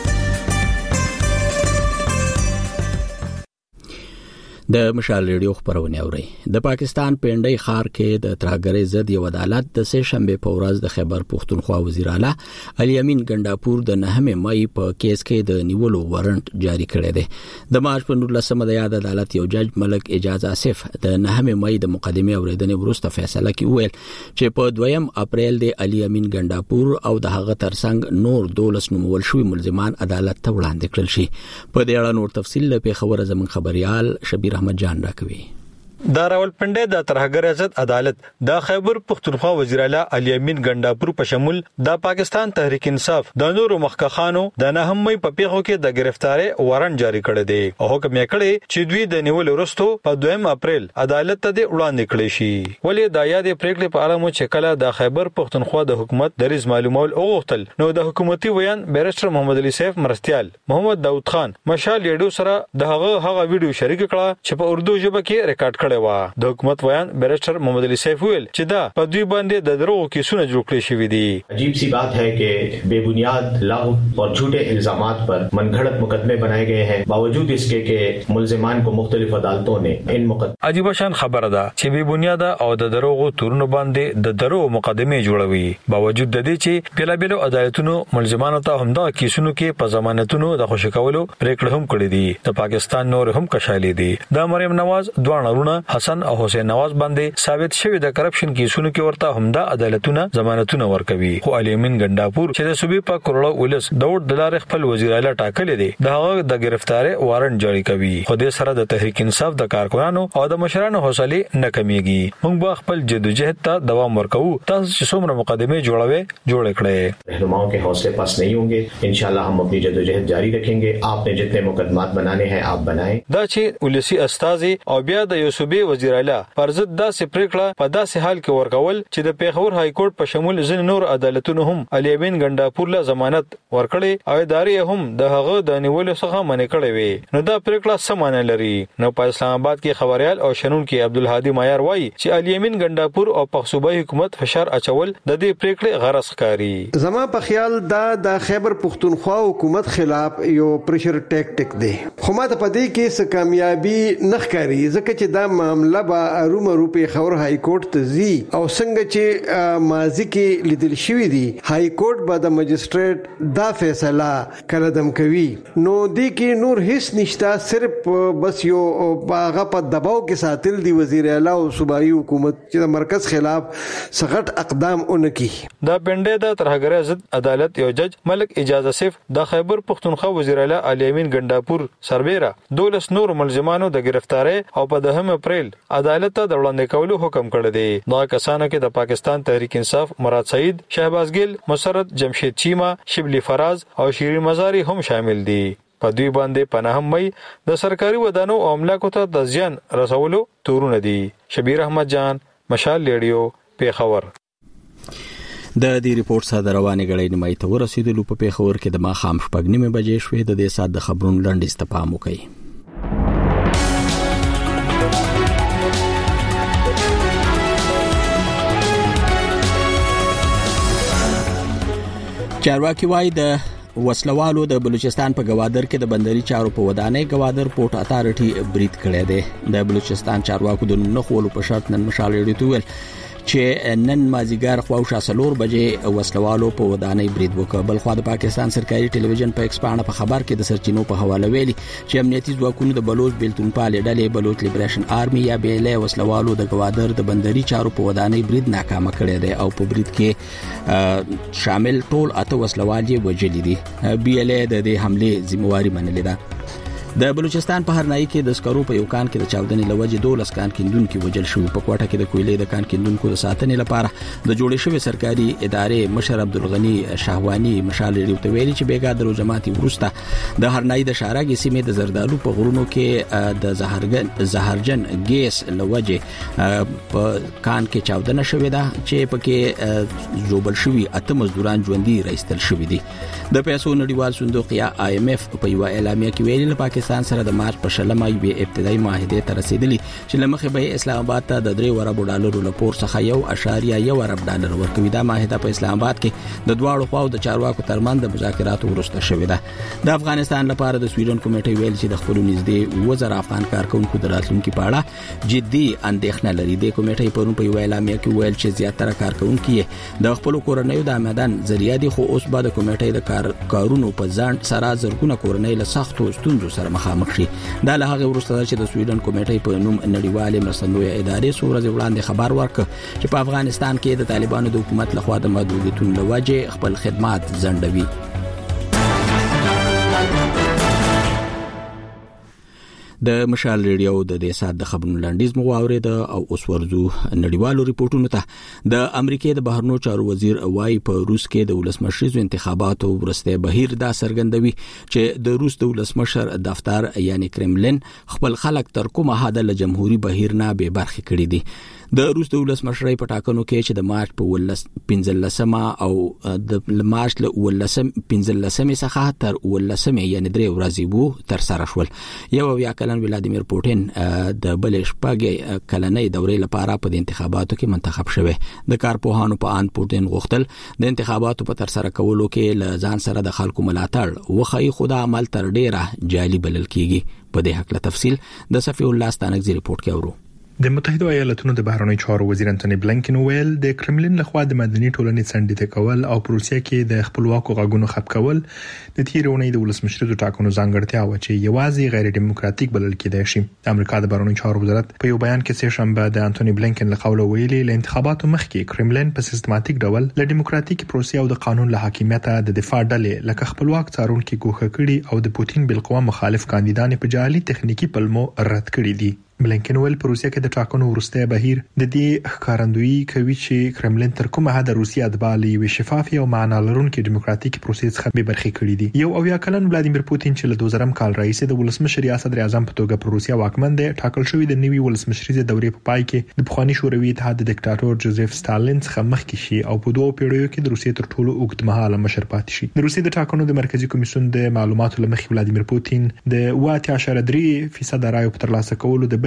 د مشال ریډیو خبرونه اوري. د پاکستان پنډۍ ښار کې د ترهګرۍ ضد یو عدالت د سه شنبه په ورځ د خیبر پښتونخوا وزیر اعلی علي امین ګنداپور د نهمه مای په کیس کې د نیولو وارنټ جاری کړی دی. د مارچ په نولسمه د یاد عدالت یو جج ملک اجاز آصف د نهمه مای د مقدمه اوریدنې وروسته فیصله کوي ویل چې په دویم اپریل د علي امین ګنداپور او د هغه ترڅنګ نور دولس نومول شوی ملزمان عدالت ته وړاندې کړل شي. په دې اړه نور تفصیل له خبره زمون خبريال شبیر احمد جان راکوي. د راولپنډۍ د ترهګر عزت عدالت د خیبر پښتونخوا وزیر اعلی علي امین ګنداپور په شمول د پاکستان تحریک انصاف د نورو مخکخانو د نهمې په پیښو کې د گرفتاری وارنټ جاری کړی دی او حکم یې کړی چې دوی د نیول وروسته په دویم اپریل عدالت ته وړاندې کړي شي. ولې د یادې پریکړې په اړه مو چې کله د خیبر پښتونخوا د حکومت دریز معلومول اوغتل نو د حکومتي ویان بیرسټر محمد علي سیف مرستيال محمد داود خان مشال ریډیو سره د هغه هغه ویډیو شریک کړه چې په اردو ژبه کې ریکارډ د حکومت ویان بیرسټر محمد علي سیف ویل چې دا په دوی باندې د دروغ کیسونه جوړ کړی شوی دي. عجیب سی بات ہے کہ بے بنیاد لغو اور جھوٹے الزامات پر من گھڑت مقدمے بنائے گئے ہیں باوجود اس کے کہ ملزمان کو مختلف عدالتوں نے ان مقدمات عجیب شان خبره ده چې بے بنیاد او د دروغ تورونو باندې د دروغ مقدمه جوړوي باوجود د دې چې بلا بلا عدالتونو ملزمانو ته همدا کیسونو کې په ضمانتونو د خوشی کولو پریکړه هم کړې دي. د پاکستان نور هم کشالي دي. د مریم نواز دوه نورونه حسن او حسین نواز باندې ثابت شوی د کرپشن کیسونو کې ورته همدا عدالتونه ضمانتونه ورکوي. خو علي امین ګنداپور چې د صوبې په کروڑه ولس دوړ دلار خپل وزیر اعلی ټاکلې دي د هغه د گرفتاری وارنټ جاری کوي. خو د سره د تحریک انصاف د کارکونانو او د مشرانو حوصله نه کمیږي. موږ به خپل جدوجہد ته دوام ورکوو. تاسو چې څومره مقدمه جوړوي جوړ کړئ. رہنماؤں کے حوصلے پاس نہیں ہوں گے. انشاءاللہ ہم اپنی جدوجہد جاری رکھیں گے. آپ نے جتنے مقدمات بنانے ہیں آپ بنائیں. دا چې ولسی استاذي او بیا د یو صوبې وزیر اعلی پر ضد داسې پریکړه په داسې حال کې ورکول چې د پیښور های کورټ په شمول ځین نور عدالتونو هم علي امین ګنداپور له ضمانت ورکړي او ادارې هم د هغه د نیولو څخه منع کړي وي. نو دا پریکړه سمانه لري. نو په اسلام آباد کې خبريال او شنون کې عبدالهادي مایار وایي چې علي امین ګنداپور او په صوبایي حکومت فشار اچول د دې پریکړې غرض ښکاري. زما په خیال دا د خیبر پښتونخوا حکومت خلاف یو پریشر ټیکټیک دی. خو ماته په دې کې څه کامیابی نه ښکاري ځکه چې دا معاملہ به ارومرو پیښور های کورټ ته ځي او څنګه چې ماضی کې لیدل شوی دی های کورټ به د مجستریټ دا فیصله کړدم کوي نو دی کې نور هیڅ نشتا صرف بس یو هغه په دباو کې ساتل دی وزیر اعلی او صوبایي حکومت چې د مرکز خلاف سخت اقدام اونکي. دا پنده د ترهګر ضد عدالت یو جج ملک اجازه سیف د خیبر پختونخوا وزیر اعلی علي امین ګنداپور سربېره دولس نور ملزمانو د گرفتاری او په دهم اپریل عدالت ته د وړاندې کولو حکم کړی دی. دا کسانو کې د پاکستان تحریک انصاف مراد سعید، شهباز ګل، مسرت جمشید چیما، شبلی فراز او شیرین مزاری هم شامل دي. په دوی باندې پناهم مې د سرکاري ودانو او املاکو ته د زیان رسولو تورونه دي. شبیر احمد جان، مشال ریډیو، پیښور. د دې ریپورت ساده روانه غړې نیمای ته ورسېدلو په پیښور کې د ماخام شپږ نیمه بجې شوې. د دې سات د خبرونو لنډیز ته پام وکړئ. چارواکي وايي د وسلوالو د بلوچستان په گوادر کې د بندري چارو په ودانۍ گوادر پورت اتارټي برید کړی دی. د بلوچستان چارواکو د نخولو په شرط نن مشال ریډیو ویل چې نن مازیګر خواوشا سلور بجې وسلوالو په ودانۍ برید وکړ. بل خو د پاکستان سرکاري ټلویزیون په ایکسپانه په خبر کې د سرچینو په حواله ویلي چې امنیتي ځواکونو د بلوچ بیلتون پالې ډلې بلوچ لیبریشن آرمي یا بیلې وسلوالو د گوادر د بندري چارو په ودانۍ برید ناکام کړی دی او په برید کې شامل ټول اته وسلوال یې وژلي دي. بیلې د دې حمله ذمہواری منلې ده. د بلوچستان په هرنای کې د سکرو په یو کان کې د چاودنې لوجې دولس کان کیندونکو وژل شوی. په کوټه کې د کویلې د کان کیندونکو د ساتنې لپاره د جوړې شوی سرکاري ادارې مشر عبدالغنی شهوانی مشال ریډیو ته ویلي چې بیګا درو جماعتي ورسته د هرنای د شارګي سیمې د زردالو په غرونو کې د زهرجن زهرجن ګیس لوجې په کان کې چاودنه شوې ده چې پکې جوړل شوی اته مزدوران ژوندۍ راستل شوی دي. د پیسو نړیوال صندوق یا آی ایم ایف په یو اعلامیه کې ویلي پاکستان پاکستان سره د مارچ په شلمه یو ابتدایي معاهده ته رسیدلی چې لمخې به اسلام آباد ته د درې وربو ډالرو لپور څخه یو اشاریه یو ارب ډالر ورکوي. دا معاهده په اسلام آباد کې د دواړو خواو د چارواکو ترمن د مذاکراتو وروسته شوې ده. د افغانستان لپاره د سویډن کمیټې ویل چې د خپل نږدې وزیر افغان کارکونکو د راتلونکو په اړه جدي اندېښنه لري. د کمیټې پرون په یو اعلامیه کې ویل چې زیاتره کارکونکو د خپل کورنۍ د آمدن ذریعہ دي، خو اوس بعد کمیټې د کار کارونو په ځان سره زرګونه کورنۍ له سختو ستونزو سره مخامخ شي. دا له هغه وروسته چې د سویډن کمیټې په نوم نړیوالې مرستندویه ادارې څو ورځې وړاندې خبر ورکړ چې په افغانستان کې د طالبانو د حکومت لخوا د محدودیتونو له وجې خپل خدمات ځنډوي. د مشال ریډیو د دې سات د خبرونو لنډیز مو واورید او اوس ورزو نړیوالو ریپورتونو ته. د امریکای د بهرنیو چارو وزیر وايي په روس کې د ولسمشریزو انتخاباتو ورسته بهیر دا څرګندوي چې د روس د ولسمشر دفتر یعنی کرملین خپل خلک تر کومه حد له جمهوریت بهیر نه به برخه کړی دي. د روس د ولسمشرۍ په ټاکنو کې چې د مارچ په پنځلسمه او د مارچ له پنځلسمه څخه تر ولسمه یعنی درې ورځې وو تر سره شول. یو بیا کلن ولادیمیر پوتین د بل شپږ کلنۍ دورې لپاره په انتخاباتو کې منتخب شوی. د کارپوهانو په ان پوتین غوښتل د انتخاباتو په تر سره کولو کې ل ځان سره د خلکو ملاتړ وخی خدا عمل تر ډیره جالي بلل کیږي. په دې حق له تفصیل د صفی الله ستانګزي ریپورت کې ورو. د متحده ایالاتونو د بهرنیو چارو وزیر انټونی بلنکن ویل د کرملین لخوا د مدني ټولنې څنډې کول او پروسیا کې د خپلواکو غاګونو خپ کول د تیرونې د ولسمشریزو ټاکنو ځانګړتیا و چې یوازې غیر دیموکراتیک بلل کېدای شي. د امریکا د بهرنیو چارو وزارت په یو بیان کې سه شنبه د انټونی بلنکن له قوله ویلي ل انتخاباتو مخکې کرملین په سیستماتیک ډول له دیموکراتیک پروسیا او د قانون له حاکمیت د دفاع ډلې لکه خپلواک څارونکو کوښښ کړي او د پوتین بالقوه مخالف کاندیدان په جعلي تخنیکی پلمو رد کړي دي. بلنکن ویل په روسیا کې د ټاکنو وروسته بهیر د دې ښکارندویي کوي چې کرملین تر کومه حد روسیا د بالي وی شفاف او معنا لرونکو دیموکراتیک پروسې څخه به برخې کړې دي. یو اویا کلن ولادیمیر پوتین چې له دوه زره کال رئیس د ولسمشر ریاست صدر اعظم په توګه پر روسیا واکمن دی، ټاکل شوی د نوي ولسمشریزې دورې په پای کې د بخوانی شوروي اتحاد د ډیکټاتور جوزف ستالین څخه مخکې شي او په دوه پیړیو کې د روسیې تر ټولو اوږدمهاله مشر پاتې شي. د روسیې د ټاکنو د مرکزی کمیسیون د معلوماتو لمخې ولادیمیر پوتین د واته اشاره درې فیصد رایو په ترلاسه کولو د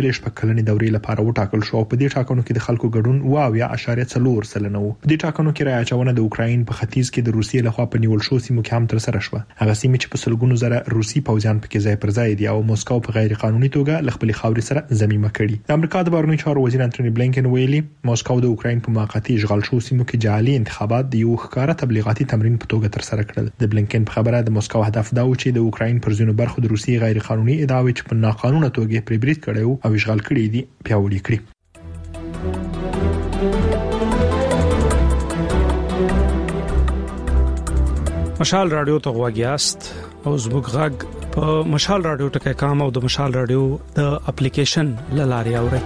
بلې شپږ کلنې دورې لپاره وټاکل شو او په دې ټاکنو کې د خلکو ګډون واویا اشاریه څلور سلنه وو. د ټاکنو کې رایه اچونه د اوکراین په ختیځ کې د روسیې لخوا په نیول شو سیمو کې هم تر سره شو. هغه سیمې چې په سلګونو زره روسي پوځیان پکې ځای پر ځای دي او موسکو په غیر قانوني توګه ل خپل خاورې سره ضمیمه کړي. د امریکا د بهرنیو چارو وزیر انټونی بلینکن ویلي موسکو د اوکراین په موقتی اشغال شو سیمو کې جعلي انتخابات د یو ښکارا تبلیغاتي تمرین په توګه تر سره کړل. د بلینکن په خبره د موسکو هدف دا و چې د اوکراین پر ځینو برخو د روسي غیر قانوني ادعاوې چې په ناقانونه توګه پرې برید کړي او اشغال کړي دي پیاوړي کړي. مشال رادیو ته غواګیاست او زموږ غږ په مشال رادیو ټکي کام او د مشال رادیو د اپلیکیشن لاري اوري.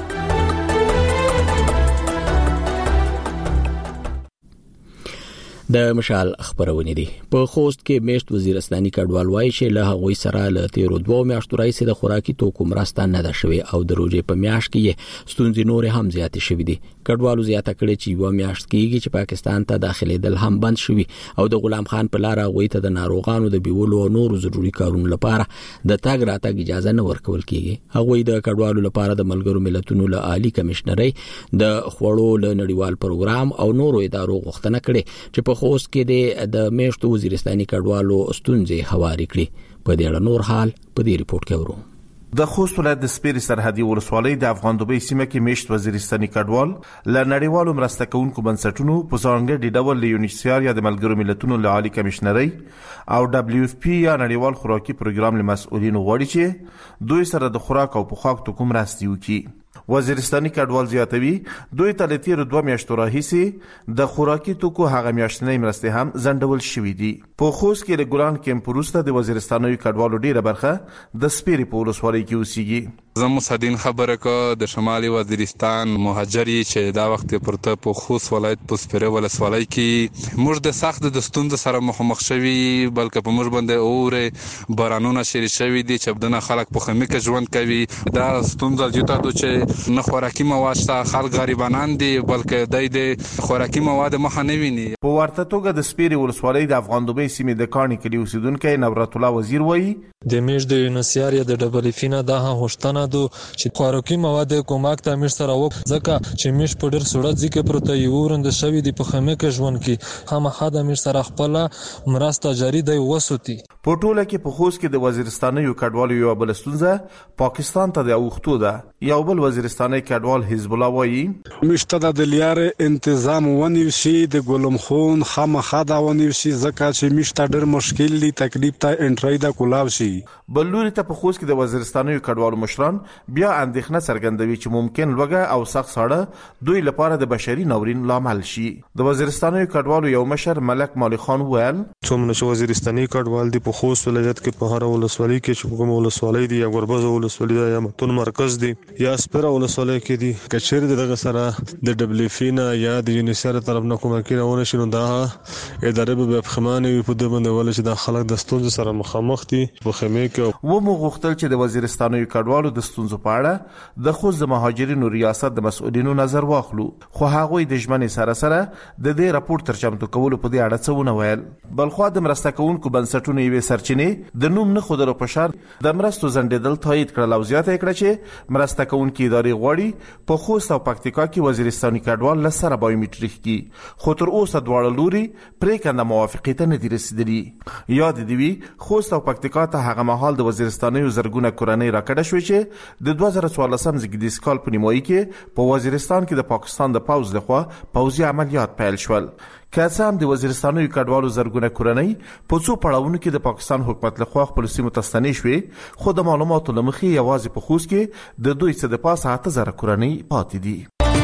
د مشال خبرونه دي. په خوست کې میشت وزیرستاني کډوال وایي چې له هغوی سره له تیرو دوه میاشتو راځي د خوراکي توکو مرسته نه ده شوی او د روزې په میاشت کې ستونزې نور هم زیاتې شوې دي. کډوالو زیاته کړې چې یو میاشت کېږي چې پاکستان ته داخلي دل هم بند شوی او د غلام خان په لار غوي ته د ناروغانو د بیولو او نورو ضروري کارونو لپاره د تاګ راتګ اجازه نه ورکول کیږي. هغوی د کډوالو لپاره د ملګرو ملتونو له عالی کمشنري د خوړو له نړیوال پروګرام او نورو ادارو غوښتنه کړې چې په خوست کې د میشتو وزیرستاني کډوالو ستونزې هواري کړي. په دې اړه نور حال په دې ریپورت کې ورو. د خوست ولایت د سپیري سرحدي ولسوالۍ د افغان دوبۍ سیمه کې میشت وزیرستاني کډوال له نړیوالو مرسته کوونکو بنسټونو په ځانګړي ډول له یونیسیار یا د ملګرو ملتونو له عالی کمشنري او دبليو اف پی یا نړیوال خوراکي پروګرام له مسؤلینو غواړي چې دوی سره د خوراک او پوښاک توکو مرستې وکړي. وزیرستاني کډوال زیاتوي دوی ته د تیر دوه میاشتو راهیسې د خوراکي توکو هغه میاشتنۍ مرستې هم ځنډول شوې دي. په خوست کې د ګلان کیمپ وروسته د وزیرستاني کډوالو ډیره برخه د سپیري په ولسوالۍ کې اوسېږي. زمو صدین خبره کو د شمالي وزیرستان مهاجري چې دا وخت پرته په خوست ولایت په سپیري ولسوالۍ کې موږ د سخت د ستوند سره مخامخ شوي بلکې په موږ باندې اوره بارانونه شری شوي دي چې بدن خلک په خمیکه ژوند کوي. دا ستوند ځکه د چې نه خوراکي مواد شته خلک غریبانان دي بلکې دای د خوراکي مواد مخه نه ویني. په ورته توګه د سپیري ولسوالۍ د افغان دوبۍ سیمې د کانی کلی اوسیدونکو نورت الله وزیر وایي د میش د یونیسیار یا د ډبل فینا دا هوښتنه دو چې خوراکي مواد کومک ته امیر سره وک ځکه چې میش په ډیر سړه ځکه پرته یو ورند شوی دی په خمیکه ژوند کې هم حد امیر سره خپل مرسته جاری دی وسوتی. په ټوله کې په خوست کې د وزیرستاني کډوالو یو بل ستونزه پاکستان ته د اوختو ده. یو بل وزیرستاني کډوال حزب الله وایي مشته د لیار تنظیم ونیو شي د ګلم خون خامخا دا ونیو شي ځکه چې مشته ډیر مشکل دي تکلیف ته انټری دا کولاو شي. بلوري ته په خوست کې د وزیرستاني کډوالو مشران بیا اندېښنه څرګندوي چې ممکن لوګه او سخت ساړه دوی لپاره د بشري ناورین لامل شي. د وزیرستاني کډوالو یو مشر ملک مالی خان وویل څومره چې وزیرستاني کډوال دی په خوست ولایت کې په هر ولسوالۍ کې چې کوم ولسوالۍ دی یا ګربز ولسوالۍ دی یا متون مرکز دی یا سپیره ولسوالۍ کې دی کچېر دغه سره د دبليو فینا یا د یونیسیار طرف نه کومه کې راونه شنو دا ادارې به بخمانه وي په دغه باندې ول چې د خلک د ستونزې سره مخامخ دي په خمه کې و مو غوښتل چې د وزیرستاني کډوالو د ستونزو په اړه د خوست د مهاجرینو ریاست د مسؤلینو نظر واخلو خو هغه د ژمنې سره سره د دې راپور تر چمتو کولو په دې اړه څه ونه ویل. بلخو د مرسته کوونکو بنسټونو یې سرچینې د نوم نه خودرو په شر د مرستو زندیدل تایید کړل او زیاته کړه چې مرسته کوونکو ادارې غواړي په خوست او پکتیکا کې وزیرستاني کډوال لسره بایومټریک کی خو تر اوسه دواړه لوري پرې کنده موافقه ته نه دي رسیدلي. یاد دی وی خوست او پکتیکا ته هغه مهال د وزیرستاني زرګونه کورنۍ راکړه شوې چې د دوه زره څوارلسم زیږدیز کال په نیمایي کې په وزیرستان کې د پاکستان د پوځ لخوا پوځي عملیات پیل شول. که څه هم د وزیرستاني کډوالو زرګونه کورنۍ په څو پړاوونو کې د پاکستان حکومت لخوا خپل سیمو ته ستنې شوې خو د معلوماتو لمخې یوازې په خوست کې د دوی څخه د پاسه اته زره کورنۍ پاتې دي.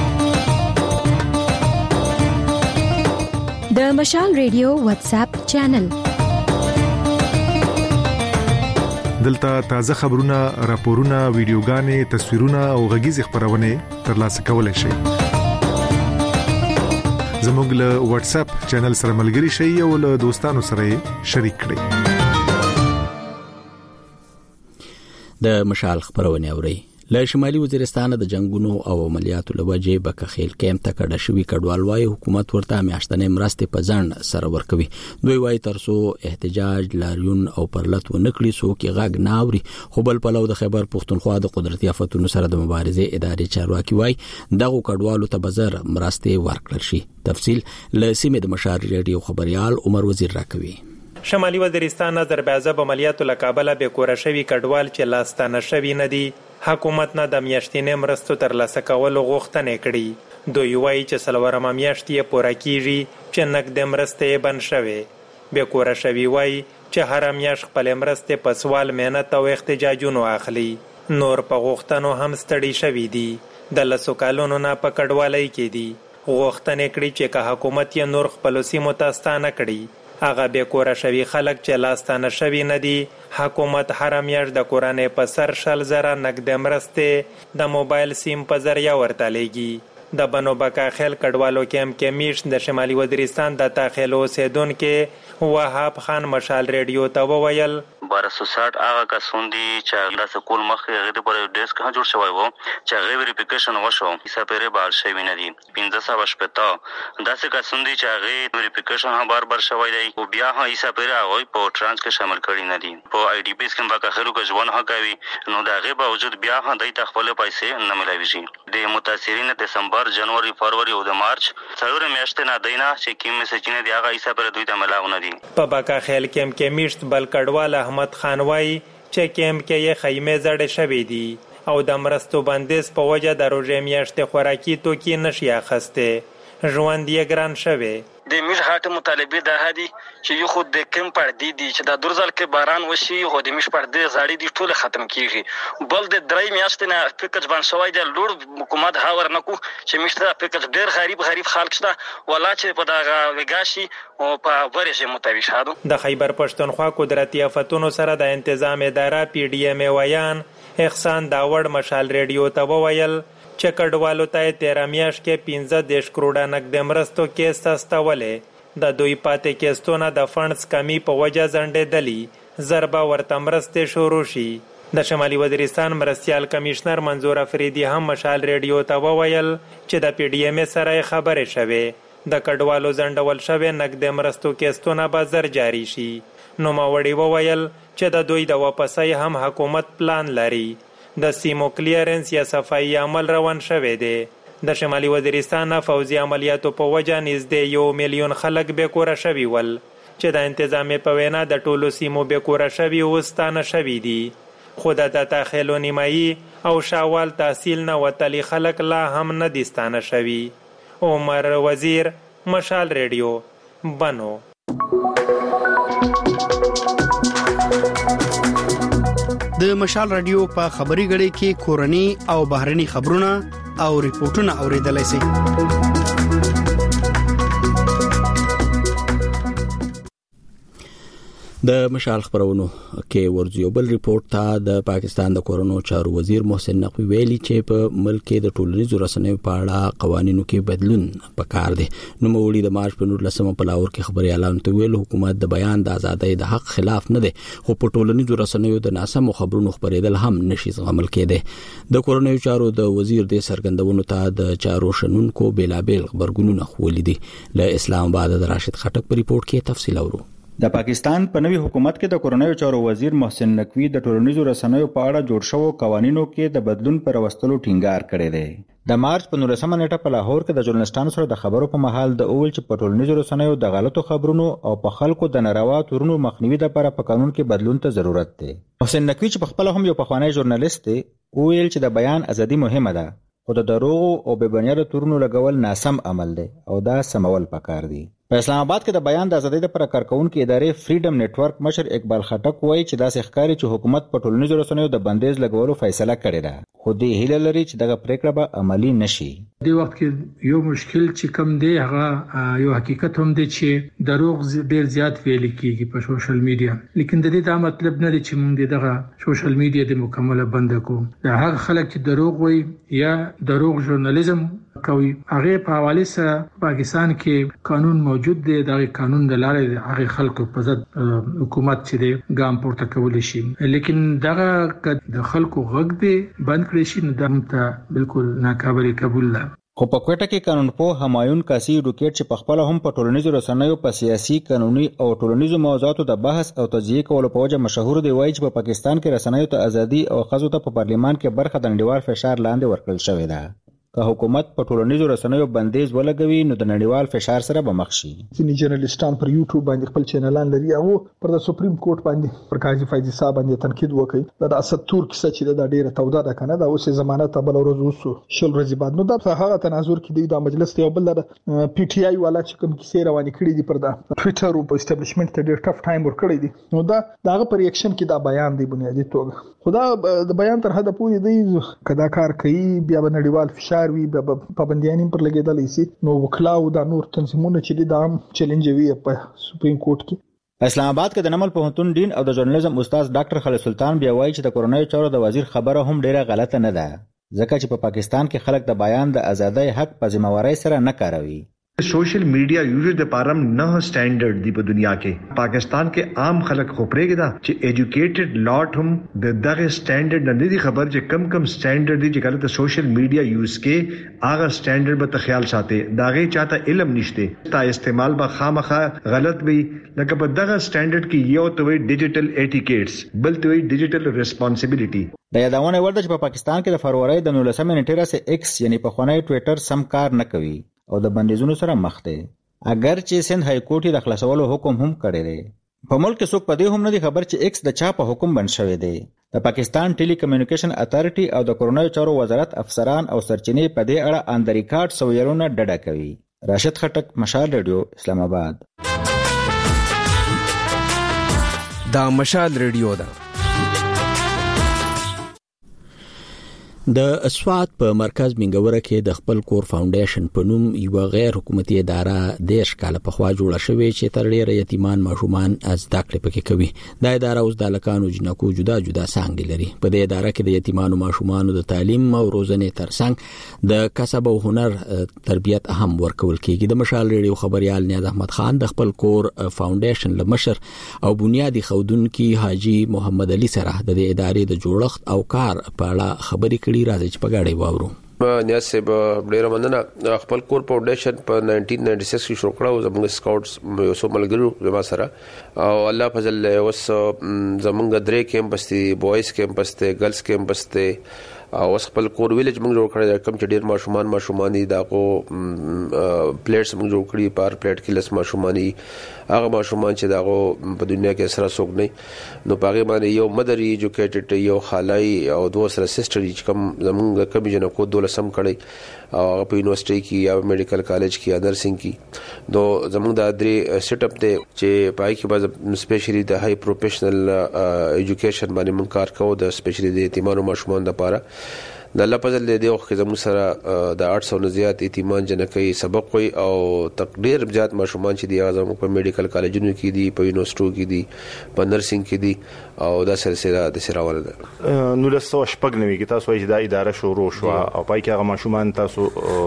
د مشال ریډیو واتس اپ چینل دلته تازه خبرونه، راپورونه، ویډیوګانې، تصویرونه او غږیز خبرونه ترلاسه کولای شئ. زموږ له واتس اپ چینل سره ملګري شئ او له دوستانو سره شریک کړئ. د مشال خبرونه اوري له شمالي وزیرستان د جنگونو او عملیاتو لوجه بکخیل کیمپ ته کډه شوی کډوال وايي حکومت ورته میاشتنې مرستې په ځان سره ورکوي. دوی وايي ترسو احتجاج لاریون او پرلط و نکړي سو کې غاګ ناوري. خو بل پلو د خیبر پختونخوا د قدرتي آفتونو سره د مبارزې ادارې چارواکي وايي دغه کډوالو ته بزر مرستې ورکړل شي. تفصیل له سیمې د مشار ریډیو خبريال عمر وزیر راکوي. شمالي وزیرستان نظر بعضب عملیاتو لکابل به کور شوی کډوال چې لاستانه شوی ندي حکومت نه د میاشتنې مرستو تر لاسه کولو غوښتنه کړې. دوی وایي چې سلورم میاشتې پوره کیږي چې نقد مرستې بند شوي. به کور شوی وایي چې هر میاشت خپل مرستې په سوال مهنت او احتجاجونو اخلي. نور په غوښتنو هم ستړي شوي دي. د لسو کالونو نه په کډوالۍ کې دي. غوښتنه کړې چې که حکومت یې نور خپل سیمو ته ستانه کړي هغه به کور شوی خلک چې لاستانه شوی ندي حکومت هر میاشت د کورانې په سر شل زره نقد مرستې د موبایل سیم په ذریعہ ورته لېږي. د بنو بکاخیل کډوالو کیمپ کې میش د شمالي وزیرستان د تاخیل اوسیدونکو وهاب خان مشال ریډیو ته وویل بارہ سو ساٹھ هغه کسون دي چې د سکول مخې غوډه پر ډیسک ها جوړ شوی وو چې غوړي ویریفیکیشن وشو حساب یې بار شوی نه دي پنځه سو شپږ داسې کسون دي چې غوړي ویریفیکیشن هم بار بار شوی دی او بیا هم حساب یې هغه په ترانس کې شامل کړي نه دي په آی ډی پی اس کې باکه خلکو کې ژوند حق کوي نو دا غي باوجود بیا هم د تخفل پیسې نه ملایوي شي. د متاثرین دسمبر جنوري فروری او د مارچ څلور میاشتې نه دینا چې کوم سچینه دی هغه حساب یې دوی ته ملاونه دي. په بکاخیل کیمپ کې میشت بل کډوال احمد خان وای چې کیمپ کې یې خیمه زړې شوې دي او د مرستو بندیز په وجه د روزې میاشتې خوراکي توکي نشي اخیسته ژوند یې ګران شوی. د میش هاټ مطالبه ده هدي چې یو خود د کم پردي دي چې د درزل کې باران وشي هو د میش پردي زړې دي ټول ختم کیږي. بل د درې میاشتې نه پکج باندې شوی د لوړ حکومت هاور نکو چې میشته پکج ډېر غریب غریب خلک شته ولا چې په دغه وګاشي او په ورشه متوي شادو. د خیبر پښتونخوا قدرتي آفتونو سره د تنظیم اداره پی ډی ایم ویان احسان داوړ مشال ریډیو ته وویل چې کډوالو ته تیرا میاش کې پنځه دیش کروڑه نقد مرستو کې سستولې د دوی پاتې کېستونه د فنډز کمی په وجه ځنډېدلي ضربه ورته مرستې شروع شي. د شمالي وزیرستان مرستیال کمشنر منظور افریدي هم مشال ریډیو ته وویل چې د پی ډی ایم سره خبرې شوې د کډوالو ځنډول شوې نقد مرستو کېستونه به زر جاری شي. نو ماوړي وویل چې د دوی د واپسۍ هم حکومت پلان لري. د سیمو کلیرنس یا صفایي عمل روان شوی دی. د شمالي وزیرستان فوزي عملیاتو په وجه نږدې یو میلیون خلک به کور شوي ول چې د انتظامی په وینا د ټولو سیمو به کور شوي او ستانه شوي دي. خو د تاخیلو نیمایي او شاوال تحصیل نه وتلی خلک لا هم نه دي ستانه شوي. عمر وزیر مشال ریډیو بنو. د مشال رادیو په خبري غړي کې کورني او بهرني خبرونه او ریپورتونه اوریدلای شئ. د مشال خبرونو کې ورځو بل ریپورت ته د پاکستان د کورونو چارو وزیر محسن نقوی ویلي چې په ملک کې د ټولنیزو رسنیو په اړه قوانینو کې بدلون پکار دي. نو مولي د مارچ په نولسمه په لاهور کې خبري اعلان ته ویل حکومت د بیان د ازادۍ د حق خلاف نه دي خو په ټولنیزو رسنیو د ناسمو خبرونو خبرېدل هم نشي زغمل کېده. د کورونو چارو د وزیر د سرګندونو ته د چارو شنونکو بیلابل خبرګونونه خولې دي. له اسلام آباد د راشد خټک په ریپورت کې تفصیل اورو. د پاکستان په نوي حکومت کې د کورنیو چارو وزیر محسن نقوی د ټولنیزو رسنیو په اړه جوړ شوو قوانینو کې د بدلون پر وستلو ټینګار کړی دی. د مارچ په نولسمه نیټه په لاهور کې د ژورنالستانو سره د خبرو په مهال د اول چې په ټولنیزو رسنیو د غلطو خبرونو او په خلکو د ناروا تورونو مخنیوي لپاره په قانون کې بدلون ته ضرورت دی. محسن نقوی چې په خپل هم یو پخوانی ژورنالیست دی ویل چې د بیان ازادي مهمه ده خو د دروغ او بې بنیاده تورونو لګول ناسم عمل دی او دا سمول پکار دی. په اسلام آباد کې د بیان د ازادۍ لپاره کارکونکو ادارې فریډم نتورک مشر اقبال خټک وایي چې داسې ښکاري چې حکومت په ټولنیزو رسنیو د بندیز لګولو فیصله کړې ده خو دې هیله لري چې دغه پریکړه به عملی نشي. د وخت کې یو مشکل چې کم دی هغه یو حقیقت هم دی چې دروغ ډیر زیات ویل کیږي په سوشل میډیا لیکن د دې دا مطلب نه دی چې موږ دغه سوشل میډیا د مکمل بند کو. هغه خلک چې دروغ وایي یا دروغ ژورنالیزم کوي. هغه په حواله سره پاکستان کې قانون موجود دی. دا قانون د لارې هغه خلکو په ضد حکومت چې دی ګام پورته کول شي. لیکن دغه د خلکو غږ دی بند کړی شي نو دا ته بالکل ناقابل قبول ده. خو په کوټه کې قانونپوه همایون کاسی ډوکیټ چې په خپل هم په ټولنیزو رسنیو په سیاسي قانوني او ټولنیزو موضوعاتو د بحث او تجزیه کولو په وجه مشهور دی وایي چې په پاکستان کې رسنیو ته ازادي او ښځو ته په پارلیمان کې برخه د نړیوال فشار لاندې ورکړل شوې ده. که حکومت په ټولنیزو رسنیو بندیز ولګوي نو د نړیوال فشار سره به مخ شي. ځینې جرنالستان پر یوټیوب باندې خپل چینلان لري او پر د سپریم کورټ باندې پر قاضي فیض صاحب باندې تنقید وکړي. دا د اسد تور کیسه چې د ډیره توده ده کنه دا اوس ضمانت بل ورځ وسو شل ورځې بعد نو دا هغه تناظر کې د مجلس یو بل د پی ټی آی والا چې کوم کیسه روانې کړې دي پر دا ټوئیټر او په اسټابلیشمنت ته ډیر ټف ټایم ور کړی دي نو دا دغه پر ریاکشن کې دا بیان دی بنیادی توګه خدا د بیان تر حد پورې دی کدا کار کوي بیا به نړیوال فشار وي بیا پابندیان پر لګیدل شي نو وکلاو دا نور تنظیمونه چې د عام چیلنج وي په سپریم کورټ کې. اسلام آباد کې د نمل پوهنتون ډین او د ژورنالیزم استاد ډاکټر خالد سلطان بیا وایي چې د کورونایي چارو د وزیر خبره هم ډیره غلطه نه ده ځکه چې په پاکستان کې خلک د بیان د ازادۍ حق په ذمہواری سره نه کاروي. Social media user दे पारम न स्टैंडर्ड दी दुनिया के पाकिस्तान के आम खलक खोपरेगे दा चे एजुकेटेड लॉट हम द दगे स्टैंडर्ड न दी खबर जे कम कम स्टैंडर्ड दी जे गलत सोशल मीडिया यूज के आगा स्टैंडर्ड बत ख्याल साथे दागे चाहता इल्म निश्ते ता इस्तेमाल बा खामखा गलत भी लक ब दगे स्टैंडर्ड की यो तो डिजिटल एटिकेट्स बल तो डिजिटल रिस्पांसिबिलिटी. د یادونه ورده چې په پاکستان کې د فروری د نولسمې نیټې راځي ایکس یعنی په خونای ټوئیټر سم کار نه کوي او د بندیزونو سره مخ دی اگر چې سند های کورټ د خلاصولو حکم هم کړی دی. په ملک کې څوک په دې هم نه دی خبر چې ایکس د چا په حکم بند شوی دی. د پاکستان ټیلی کمیونیکیشن اتارټي او د کورونایي چارو وزارت افسران او سرچینې په دې اړه ان د ریکارډ سویرونه ډډه کوي. راشد خټک، مشال رادیو، اسلام آباد. دا مشال رادیو ده. د اسوات په مرکز منګوره کې د خپل کور فاونډیشن په نوم یو غیر حکومتي اداره د ښکاله په خوا جوړه شوې چې تر ډیره یتیمان ماشومان از داخله پکې کوي. دا اداره اوس د لکانو جنکو جدا جدا څنګه لري. په دې اداره کې د یتیمانو ماشومان د تعلیم او روزنې ترڅنګ د کسب او هنر تربیت هم ورکول کیږي. د مشال ریډیو خبريال نیاز احمد خان د خپل کور فاونډیشن لمشر او بنیادی خودونکو حاجی محمد علي سره د دې ادارې د جوړښت او کار په اړه خبرې کړي. راځي چې په غاړې واورو. نیاز صاحب ډیر مننه. خپل کور فاونډیشن په نائنټین نائنټي سکس کې شروع کړو. زموږ سکاوټس یو څو ملګرو زما سره او الله فضل اوس زموږ درې کیمپس دي، بوایز کیمپس ته، ګرلز کیمپس ته او اوس خپل کور ویلج موږ جوړ کړی. کم چې ډیر ماشومان ماشومان دي داغو پلیټس موږ جوړ کړی. پار پلیټ کې لس ماشومان دي هغه ماشومان چې داغو په دنیا کې سره څوک نه نو پاګې باندې یو مدري ایجوکیټډ یو خالای او دوه سره سسټر چې کم زموږ کمی جن کو دولسم کړی او په یونیورسيټي کې یا میډیکل کالج کې یا نرسنګ کې نو زموږ د درې سیټ اپ ته چې پای کې باز سپیشلی د هاي پروفیشنل ایجوکیشن باندې موږ کار کوو د سپیشلی د یتیمانو ماشومان لپاره. د الله فضل دې او خو زموږ سره د آठ سو نه زیات یتیمان جنکې سبق وي او تقدیر زیات ماشومان چې دی اعظم په میډیکل کالجونو کې دي، په یونیورسيټو کې دي، په نرسنګ کې دي او دا سلسله د سراول ده. نو له څو شپږ نوي کې تاسو چې دا اداره شروع شو او پای کې هغه ماشومان تاسو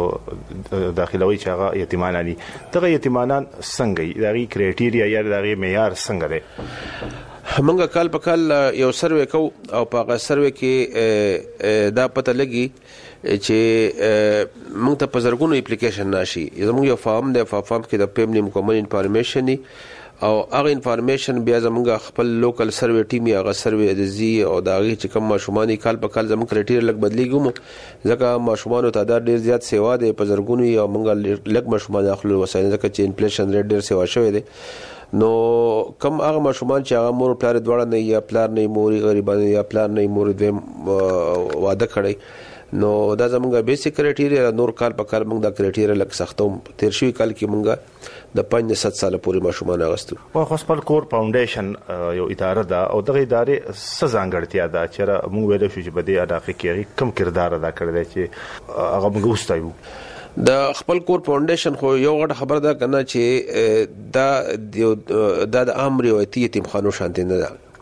داخلوي چې هغه یتیمان دي. دغه یتیمانان څنګه دغه کرایټیریا یا دغه معیار څنګه دی؟ منګه کال په کال یو سروې کو او په هغه سروې کې دا پته لګي چې موږ ته په زرګونو اپلیکیشن ناشي. زموږ یو فارم دی، فارم کې د فیملی مکمل انفارمیشن او هغه انفارمیشن بیا زموږ خپل لوکل سروې ټیم یا هغه سروې د زی او د هغه چې کوم ماشومان کال په کال زموږ کرایټیریا لګ بدلیږي ځکه ماشومان تعداد ډیر زیات سیوا دی په زرګونو یا موږ لګ ماشومان داخلو وسایل ځکه چې انفلیشن ریټ ډیر سیوا شوی دی. نو کم هغه ماشومان چې هغه مور پلار دواړه نه یا پلار نه موري غریبان یا پلار نه مور دې واده کړي نو دا زموږه بیسیک کرایټیریا. نور کال په کال موږ دا کرایټیریا لک سختو تیر شوی کال کې موږ د پنځه سات سال پورې ماشومان اغستو. او خپل کور فاونډیشن یو اداره ده او دغه ادارې څه ځانګړتیا ده چې موږ ویل شو چې بده علاقه کې کم کردار ادا کړی دی چې هغه موږ وستایو. د خپل کور فاونډیشن خو یو غټ خبر ده کنه چې دا د عام روایتي یتیم خانو شانتي نه ده.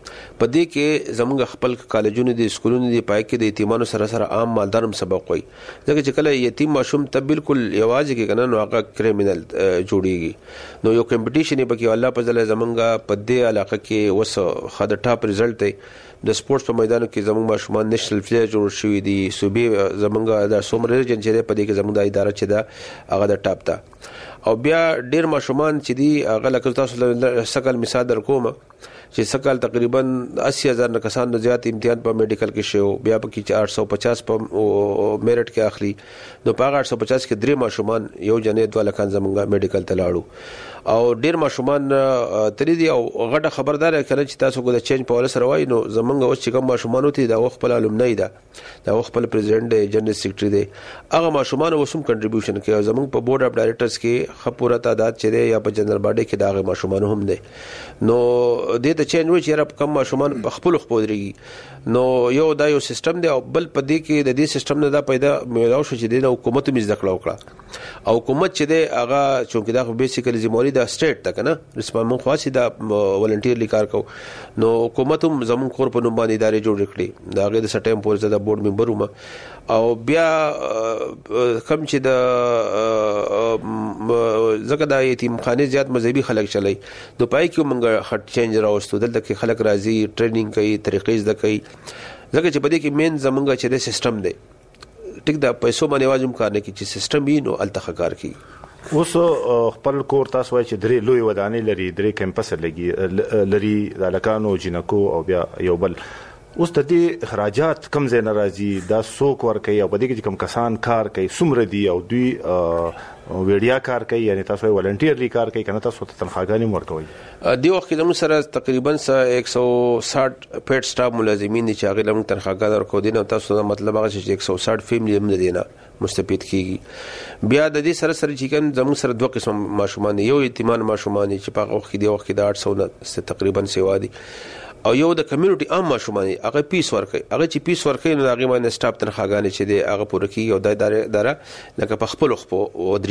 په دې کې زمونږ خپل کالجونو دي سکولونو دي پای کې د یتیمانو سره سره عام مالدارم سبق وي ځکه چې کله یتیم ماشوم ته بالکل یوازې کې کنه نو هغه کریمینل جوړیږي نو یو کمپټیشن په کې الله په ځل زمونږ په دې علاقه کې وس خاطر ټاپ ریزلټ دی د سپورتس په میدانو کې زموږ ماشومان نېشنل پلیئر جوړ شوی دي صوبې زموږ د سومر ریجن چې په دې کې زموږ د اداره چې دا هغه د ټاپ ده او بیا ډیر ماشومان چې دي هغه لکه تاسو سکل مثال در کوم چې سکل تقریبا اسی هزار نه کسان نه زیات امتحان په میډیکل کې شو بیا په کې آठ سو پچاس په میرټ کې اخلي نو په آठ سو پچاس کې درې ماشومان یو جنې دوه لکان زموږ میډیکل ته لاړو او ډیر ماشومان ترې دي او غټه خبردار کړي چې تاسو کو د چینج په ور سره وای نو زمونږ اوس چې کوم ماشومان وتی دا خپل الومنی ده دا خپل پریزیډنټ دی جنرال سیکریټری دی هغه ماشومان وسوم کنټریبیوشن کوي زمونږ په بورډ اف ډایریکټرز کې خپوره تعداد چې دی یا په جنرال باډي کې دا ماشومان هم دي نو دې ته چینج وای چې رب کم ماشومان خپل خپودري نو یو دا یو سیستم دی او بل په دې کې د دې سیستم نه دا پیدا مېلاو شو چې د حکومت مې ذکر وکړه او حکومت چې دی هغه چونکه دا بیسیکلی زموري دا سټیټ تک نه رسمه مون خاصه دا ولنټیرلی کار کو نو حکومت هم زمون کور په نوم باندې ادارې جوړ کړې دا غي د سټیم پورز د بورډ ممبر وم او بیا کم چې د زګه د یتیم خانه زیات مذهبي خلک چلای نو پای کې مونږ خټ چینج راوستو دلته کې خلک راځي ټریننګ کوي طریقې زده کوي زګه چې په دې کې مین زمونږ چې د سیستم دی ټیک دا پیسو باندې واجب کار نه کی چې سیستم وي نو الته کار کوي اوس خپل کور تاسو وای چې درې لوی ودانې لري درې کمپس لګي لري د لکانو جنکو او بیا یو بل اوس د دې اخراجات کم زین راځي دا سوک ور کوي او په دې کې کم کسان کار کوي سمره دي او دوی ویډیا کار کوي یعنی تاسو ولنټیرلی کار کوي کنه تاسو ته تنخواګانی ورکوي دی وخت کې زموږ سره تقریبا ایک سو ساٹھ پیډ سټاف ملازمین دي چې هغه لمن تنخواګان ورکو دي نو تاسو دا مطلب هغه چې ایک سو ساٹھ فیملی هم دي نه مستفید کیږي بیا د دې سره سره چې کوم زموږ سره دوه قسم ماشومان یو یتیمان ماشومان چې په وخت کې دی وخت کې د آठ سو نه تقریبا سیوا دي او یو د کمیونټي عام ماشومان هغه پیس ورکي هغه چې پیس ورکي نو هغه باندې سټاپ تنخواګانې چې دی هغه پوره کیږي او د ادارې اداره لکه په خپل خپل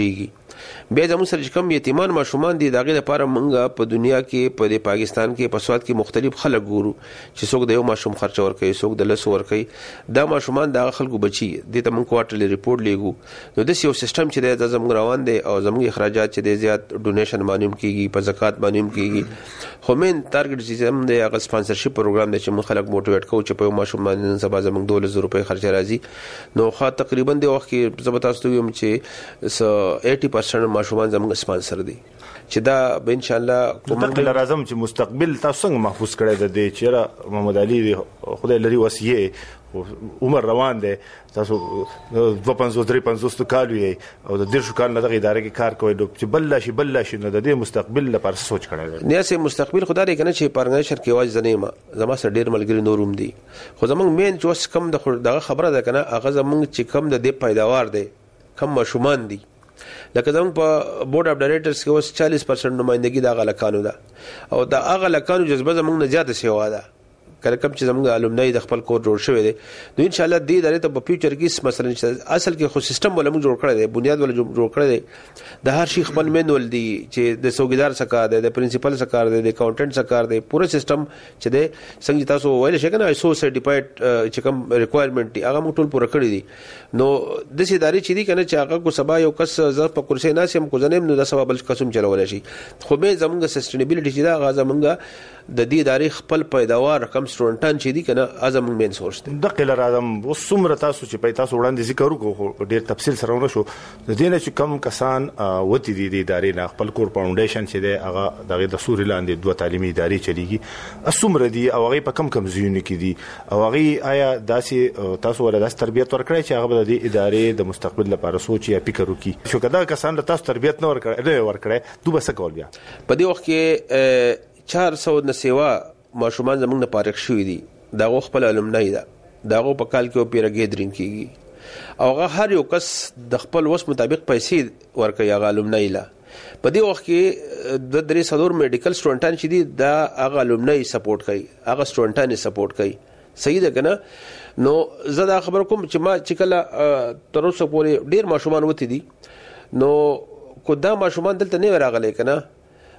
ودرېږي بیا زموږ سره کوم یتیمان ماشومان دي دغه لپاره مونږه په دنیا کې په پاکستان کې په سواد کې مختلف خلک ګورو چې څوک د یو ماشوم خرچ ورکي څوک د لس ورکي دا ماشومان د خلکو بچي د ته مونږ کوارټرلی ریپورت لیږو نو د یو سیستم چې د زموږ روان دي او زموږ اخراجات چې د زیات ډونیشن مانیم کیږي په زکات مانیم کیږي خو مين ټارګټ سیستم د هغه سپانسرشپ پروګرام د چې مون خلک موټیویټ کوو چې په ماشوم باندې سبا زموږ دوه لس روپۍ خرچه راځي نو خا تقریبا د وخت کې زبر تاسو یم چې اسی پرسنټ ماشومان زموږ سپانسر دي چې دا به ان شاء الله کوم د لازم چې مستقبل تاسو څنګه محفوظ کړی د دې چې محمد علي خدای لري وصیه عمر روان دی تاسو دوه پنځوس درې پنځوس کال وي او د دې شو کال نه د ادارې کې کار کوي چې بل شي بل شي نو د دې مستقبل لپاره سوچ کړی نه سه مستقبل خدای لري کنه چې پارګنیشن کې واج زنه زما سره ډیر ملګری نوروم دي خو زمونږ مین چې کم د خبره ده کنه هغه زمونږ چې کم د دې پیداوار دی کم ماشومان دي لکه زموږ په بورډ اف ډایریکټرز کې اوس چالیس پرسنټ نمائندګي د غلکانو ده او د هغه لکانو جذبه زموږ نه زیاته سیوا ده کله کوم چې زموږ الومنی د خپل کور جوړ شوی دی نو ان شاء الله دې ادارې ته په فیوچر کې مثلا اصل کې خو سیستم ولا موږ جوړ کړی دی بنیاد ولا جوړ کړی دی د هر شي خپل مینول دی چې د سوګیدار څخه دی د پرنسپل څخه دی د اکاونټنټ څخه دی پوره سیستم چې دی څنګه تاسو وایل شئ کنه ایسو سرټیفاید چې کوم ریکوایرمنٹ دی هغه موږ ټول پوره کړی دي نو د سې ادارې چې دی کنه چې هغه کو سبا یو کس ظرف په کرسي ناسم کو زنیم نو د سبا بل قسم چلول شي خو به زموږ سستینبیلیټي چې دا غا زموږ د دې ادارې خپل پیداوار کم سټوډنټان چې دي کنه اعظم مین سورس دي د قل اعظم وسمره تاسو چې په تاسو وړاندې ذکر وکړو ډیر تفصیل سره ورشو د دې نه چې کم کسان وتی دي د ادارې نه خپل کور فاونډیشن چې دی هغه دغه د سوري لاندې دوه تعلیمي ادارې چلیږي اسمره دي او هغه په کم کم زیونه کې دي او هغه آیا داسې تاسو ولا داس تربیت ورکړی چې هغه د ادارې د مستقبل لپاره سوچ یا فکر وکړي شو کدا کسان تاسو تربیت نه ورکړی ورکړی دوه څه کول بیا په دې وخت کې چار سو نسیوا ماشومان زمونږ نه پارک شوې دي داغه خپل الومنی ده داغه په کال کې پیره ګیدرینګ کیږي او هغه هر یو کس د خپل وس مطابق پیسې ورکوي هغه الومنی لا په دې وخت کې د درې سلور میډیکل سټوډنټان چې دي دا هغه الومنی سپورټ کوي هغه سټوډنټان سپورټ کوي صحیح ده کنه نو زه دا خبر کوم چې ما چې کله تر اوسه پورې ډیر ماشومان وتی دي نو کو دا ماشومان دلته نه راغلي کنه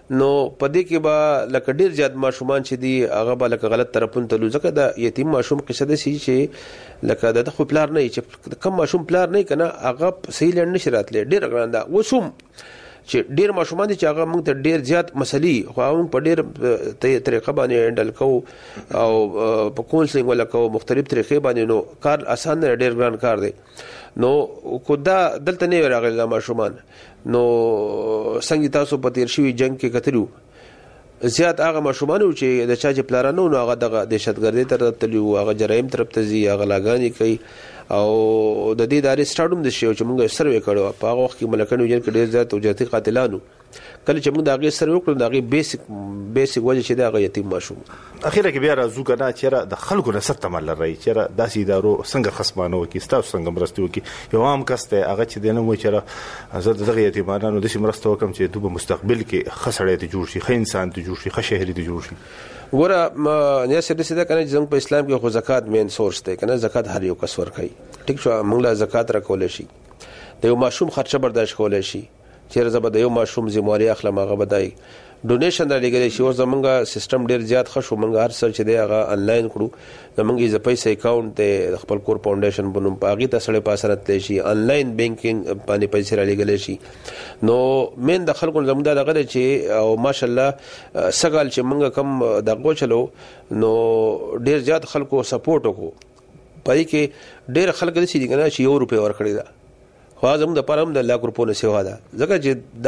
نو پدې کې به لکه ډیر زیات ماشومان چې دي هغه به لکه غلط طرفون ته لوځکه د یتیم ماشوم قصه ده چې لکه د خو پلار نه چې کم ماشوم پلار نه کنه هغه صحیح لند نشي راتلی ډیر ګران ده وسوم چې ډیر ماشومان دي چې هغه موږ ته ډیر زیات مسلې خو موږ په ډیر طریقه باندې هندل کو او په کونسلینګ ولا کو مختلف طریقې باندې نو کار آسان نه ډیر ګران کار دی نو کودا دلته نه راغلی ماشومان نو څنګه تاسو په تیر شوی جنگ کې کتلو زیات هغه ماشومان چې د چا چې پلارانو نو هغه د دهشتګردي تر تلو هغه جرایم طرف ته زی هغه لاګانی کوي او د دې داري سټاډوم د شیو چې موږ سروې کړو په هغه وخت کې ملکانو جن کې ډیر زیات وجاتي قاتلانو کله چې موږ دا غي سروې وکړو دا غي بیسیک بیسیک وجه چې دا غي یتیم ماشوم اخیره کې بیا راځو کنه چې د خلکو نه ست عمل لري چې داسې ادارو څنګه خصمانه وکي تاسو څنګه مرسته وکي یو عام کس ته هغه چې دنه مو چې زه دغه یتیمانو د مرسته وکم چې دوی په مستقبل کې خسړې ته جوړ شي خې انسان ته جوړ شي خې شهري ته جوړ شي ګوره نه سره سده کنه چې په اسلام کې خو زکات مین سورس دی کنه زکات هر یو کس ورکړي ټیک شو موږ له زکات راکول شي د یو ماشوم خرچه برداشت کول شي چې زبر د یو ماشوم ذمہواری اخلم هغه بدای ډونیشن را لګل شي او زمونږه سیستم ډیر زیات خشو مونږ هر څه چې دی هغه انلاین کړو زمونږه ز پیسې اکاونټ ته خپل کور فاونډیشن بنوم پاغي ته سړې پاسرت لشي انلاین بانکینګ باندې پیسې را لګل شي نو من د خلکو زمونږه دغه چې او ماشالله سګال چې مونږ کم دغه چلو نو ډیر زیات خلکو سپورټ وکړو پای کې ډیر خلک د سې دي کنه چې یو روپے ورکړی دا خو زموږ د پرم د لاک روپو نه سیوا ده ځکه چې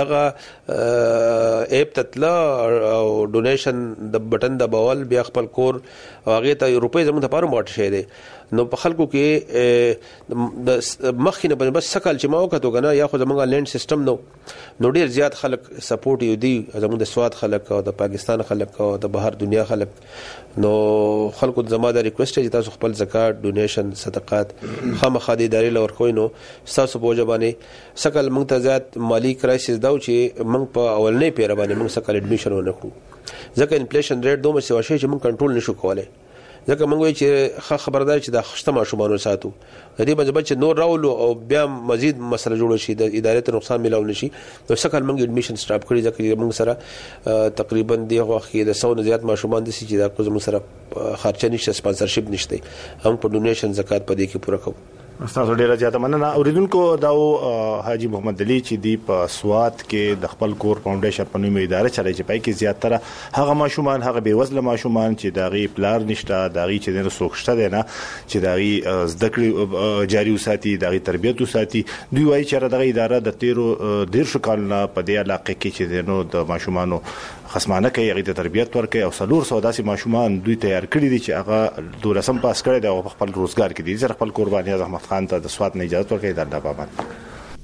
دغه اپ تطلا او ډونیشن د بٹن د باول بیا خپل کور هغه ته روپې زموږ د پرم واټ شه ده نو په خلکو کې د مخینه باندې بس سکل چې ما وکړو کنه یا خو زموږ لینډ سیستم نو نو ډیر زیات خلک سپورټ یو دي زموږ د سواد خلک او د پاکستان خلک او د بهر دنیا خلک نو خلکو زما د ریکوست چې تاسو خپل زکات ډونیشن صدقات خامخا د ادارې لور کوی نو تاسو په باندې سکل موږ ته زیات مالی کرایسس دا چې موږ په اولنې پیر باندې موږ سکل اډمیشن ونکړو ځکه انفلیشن ریټ دومره څه شي چې موږ کنټرول نشو کولای ځکه موږ وایو چې خبردار چې د خشته ماشومان ساتو د دې باندې چې نور راولو او بیا مزید مسله جوړ شي د ادارې ته نقصان ملاو نشي نو سکل موږ اډمیشن سټاپ کړی ځکه موږ سره تقریبا دغه وخت د سو نه زیات ماشومان د سې چې دا کوم سره خرچه نشته سپانسرشپ نشته هم په ډونیشن زکات په دې کې پوره کوو استاد ډیره زیاته مننه اوریدونکو دا حاجی محمد علي چې دی په سواد کې د خپل کور فاونډیشن په نوم اداره چلای چې پای کې زیاتره هغه ماشومان هغه بیوزله ماشومان چې داغي پلار نشته داغي چې نه سوکشته دي نه چې داغي زده کړې جاری وساتي داغي تربیت وساتي دوی وایي چې دغه اداره د تیرو ډیر شو کال په دې علاقه کې چې نو د ماشومانو خصمانه کوي هغه د تربیت ورکوي او سلور سو داسې ماشومان دوی تیار کړی دي چې هغه دولسم پاس کړی دی او خپل روزګار کې دي چې خپل قرباني زحمت خان ته د سواد نه اجازه ورکړي د الله بابا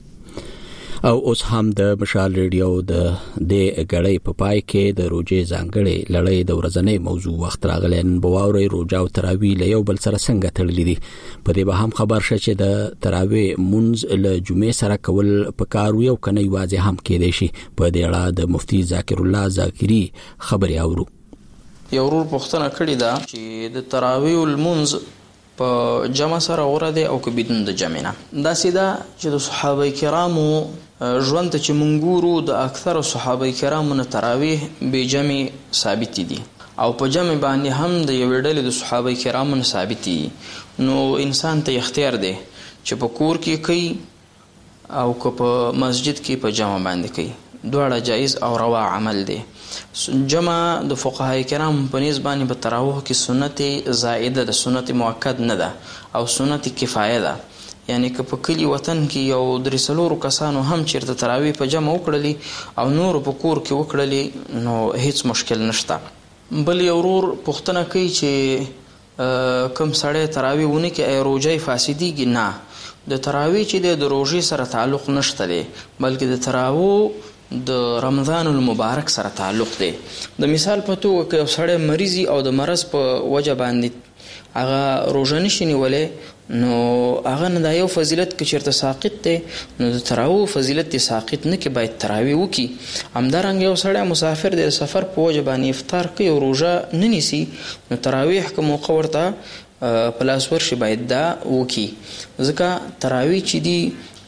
او اوس هم د مشال ریډیو د د غړې په پای کې د روزې ځانګړې لړۍ د ورځنۍ موضوع وخت راغلین بواوري روزه او تراوی له یو بل سره څنګه تړلې دي په دې به هم خبر شې چې د تراوی منځ له جمعې سره کول په کار یو کني واځي هم کېدې شي په دې اړه د مفتي ذاکر الله ذاکری خبري اورو یو ورور پوښتنه کړې ده چې د تراوی المنځ په جمع سره اوره دي او که بدون د جمع نه دا سیده چې د صحابه کرامو ژوند ته چې مونږ د اکثر صحابه کرامو نه تراویح به جمع ثابت دي او په جمع باندې هم د یو ډلې د صحابه کرامو نه ثابت دي نو انسان ته اختیار دی چې په کور کې کوي او که په مسجد کې په جمع باندې کوي دواړه جایز او روا عمل دی جمع د فقهای کرام په نسبت باندې په تراویح کې سنت زائده د سنت مؤکد نه ده او سنت کفایه ده یعنی که په کلی وطن کې یو درې څلورو کسانو هم چیرته تراویح په جمع وکړلي او نور په کور کې وکړلي نو هیڅ مشکل نشته بل یو ورور پوښتنه کوي چې کوم سړی تراویح ونه کې روزه فاسدیږي نه د تراویح چې د روزې سره تعلق نشته دی بلکې د تراویح د رمضان المبارک سره تعلق دی د مثال په توګه که یو سړی مریضي او د مرض په وجه باندې هغه روزه نشي نیولې نو هغه نه دا یو فضیلت که چېرته ساقط دی نو د تراویح فضیلت دی ساقط نه کې باید تراویح وکړي همدارنګه یو سړی مسافر دی د سفر په وجه باندې افطار کوي او روزه نه نیسي نو تراویح که موقع ورته په لاس ورشي باید دا وکړي ځکه تراویح چې دی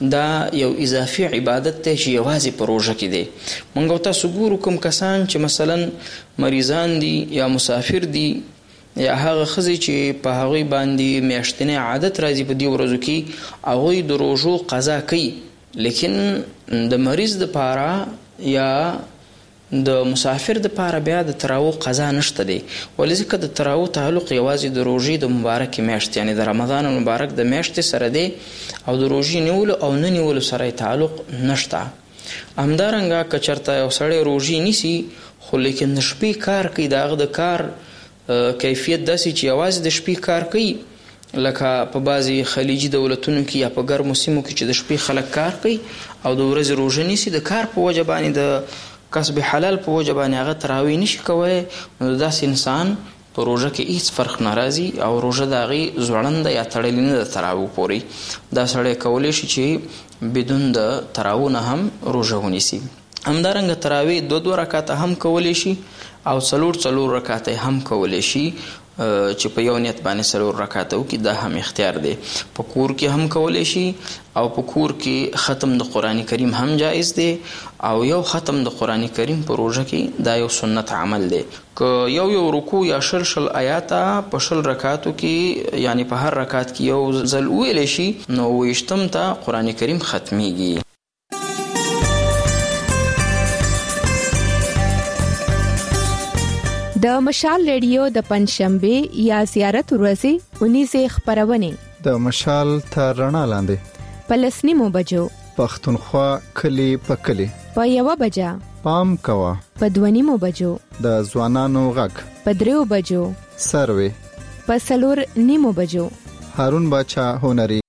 دا یو اضافي عبادت دی چې یوازې په روژه کې دی. موږ تاسو ګورو کوم کسان چې مثلا مریضان دي یا مسافر دي یا هغه ښځې چې په هغوی باندې میاشتنی عادت راځي په دې ورځو کې هغوی د روژو قضا کوي، لیکن د مریض دپاره یا د مسافر دپاره بیا د تراویح قضا نشته دی. ولې ځکه د تراویح تعلق یوازې د روژې د مبارکې میاشتې یعنې د رمضان المبارک د میاشتې سره دی او د روژې نیولو او نه نیولو سره تعلق نشته. همدارنګه که چېرته یو سړی روژې نیسي خو لیکن د شپې کار کوي، د هغه د کار کیفیت داسې چې یوازې د شپې کار کوي، لکه په بعضې خلیجي دولتونو کې یا په ګرمو سیمو کې چې د شپې خلک کار کوي او د ورځې روژه نیسي، د کار په وجه باندې د کسب حلال په وجه باندې هغه تراویح نشي کولی، نو داسې انسان په روژه کې هیڅ فرق نه راځي او روژه د هغې ځوړنده یا تړلې نه د تراویح پورې. دا سړی کولی شي چې بدون د تراویح نه هم روژه ونیسي. همدارنګه تراویح دو دو رکاته هم کولی شي او څلور څلور رکاته هم کولی شي چې په یو نیت باندې څلور رکاته وکړي، دا هم اختیار دی. په کور کې هم کولی شي او په کور کې ختم د قرآن کریم هم جایز دی او یو ختم د قرآن کریم په روژه کې دا یو سنت عمل دی. که یو یو رکوع یا شل شل آیاته په شل رکاتو کې یعنی په هر رکات کې یو ځل وویلی شي نو ویشتم ته قرآن کریم ختمیږي. د مشال ریډیو د پنځشنبه یا زیارت ورځې اونیزه خبرونه د مشال تر رڼا لاندې پلسنیمو بجو پښتونخوا کلی په کلی په یو بجا پام کوا په دونیمو بجو د ځوانانو غږ په دریو بجو سروي په سلور نیمو بجو هارون باچا هنري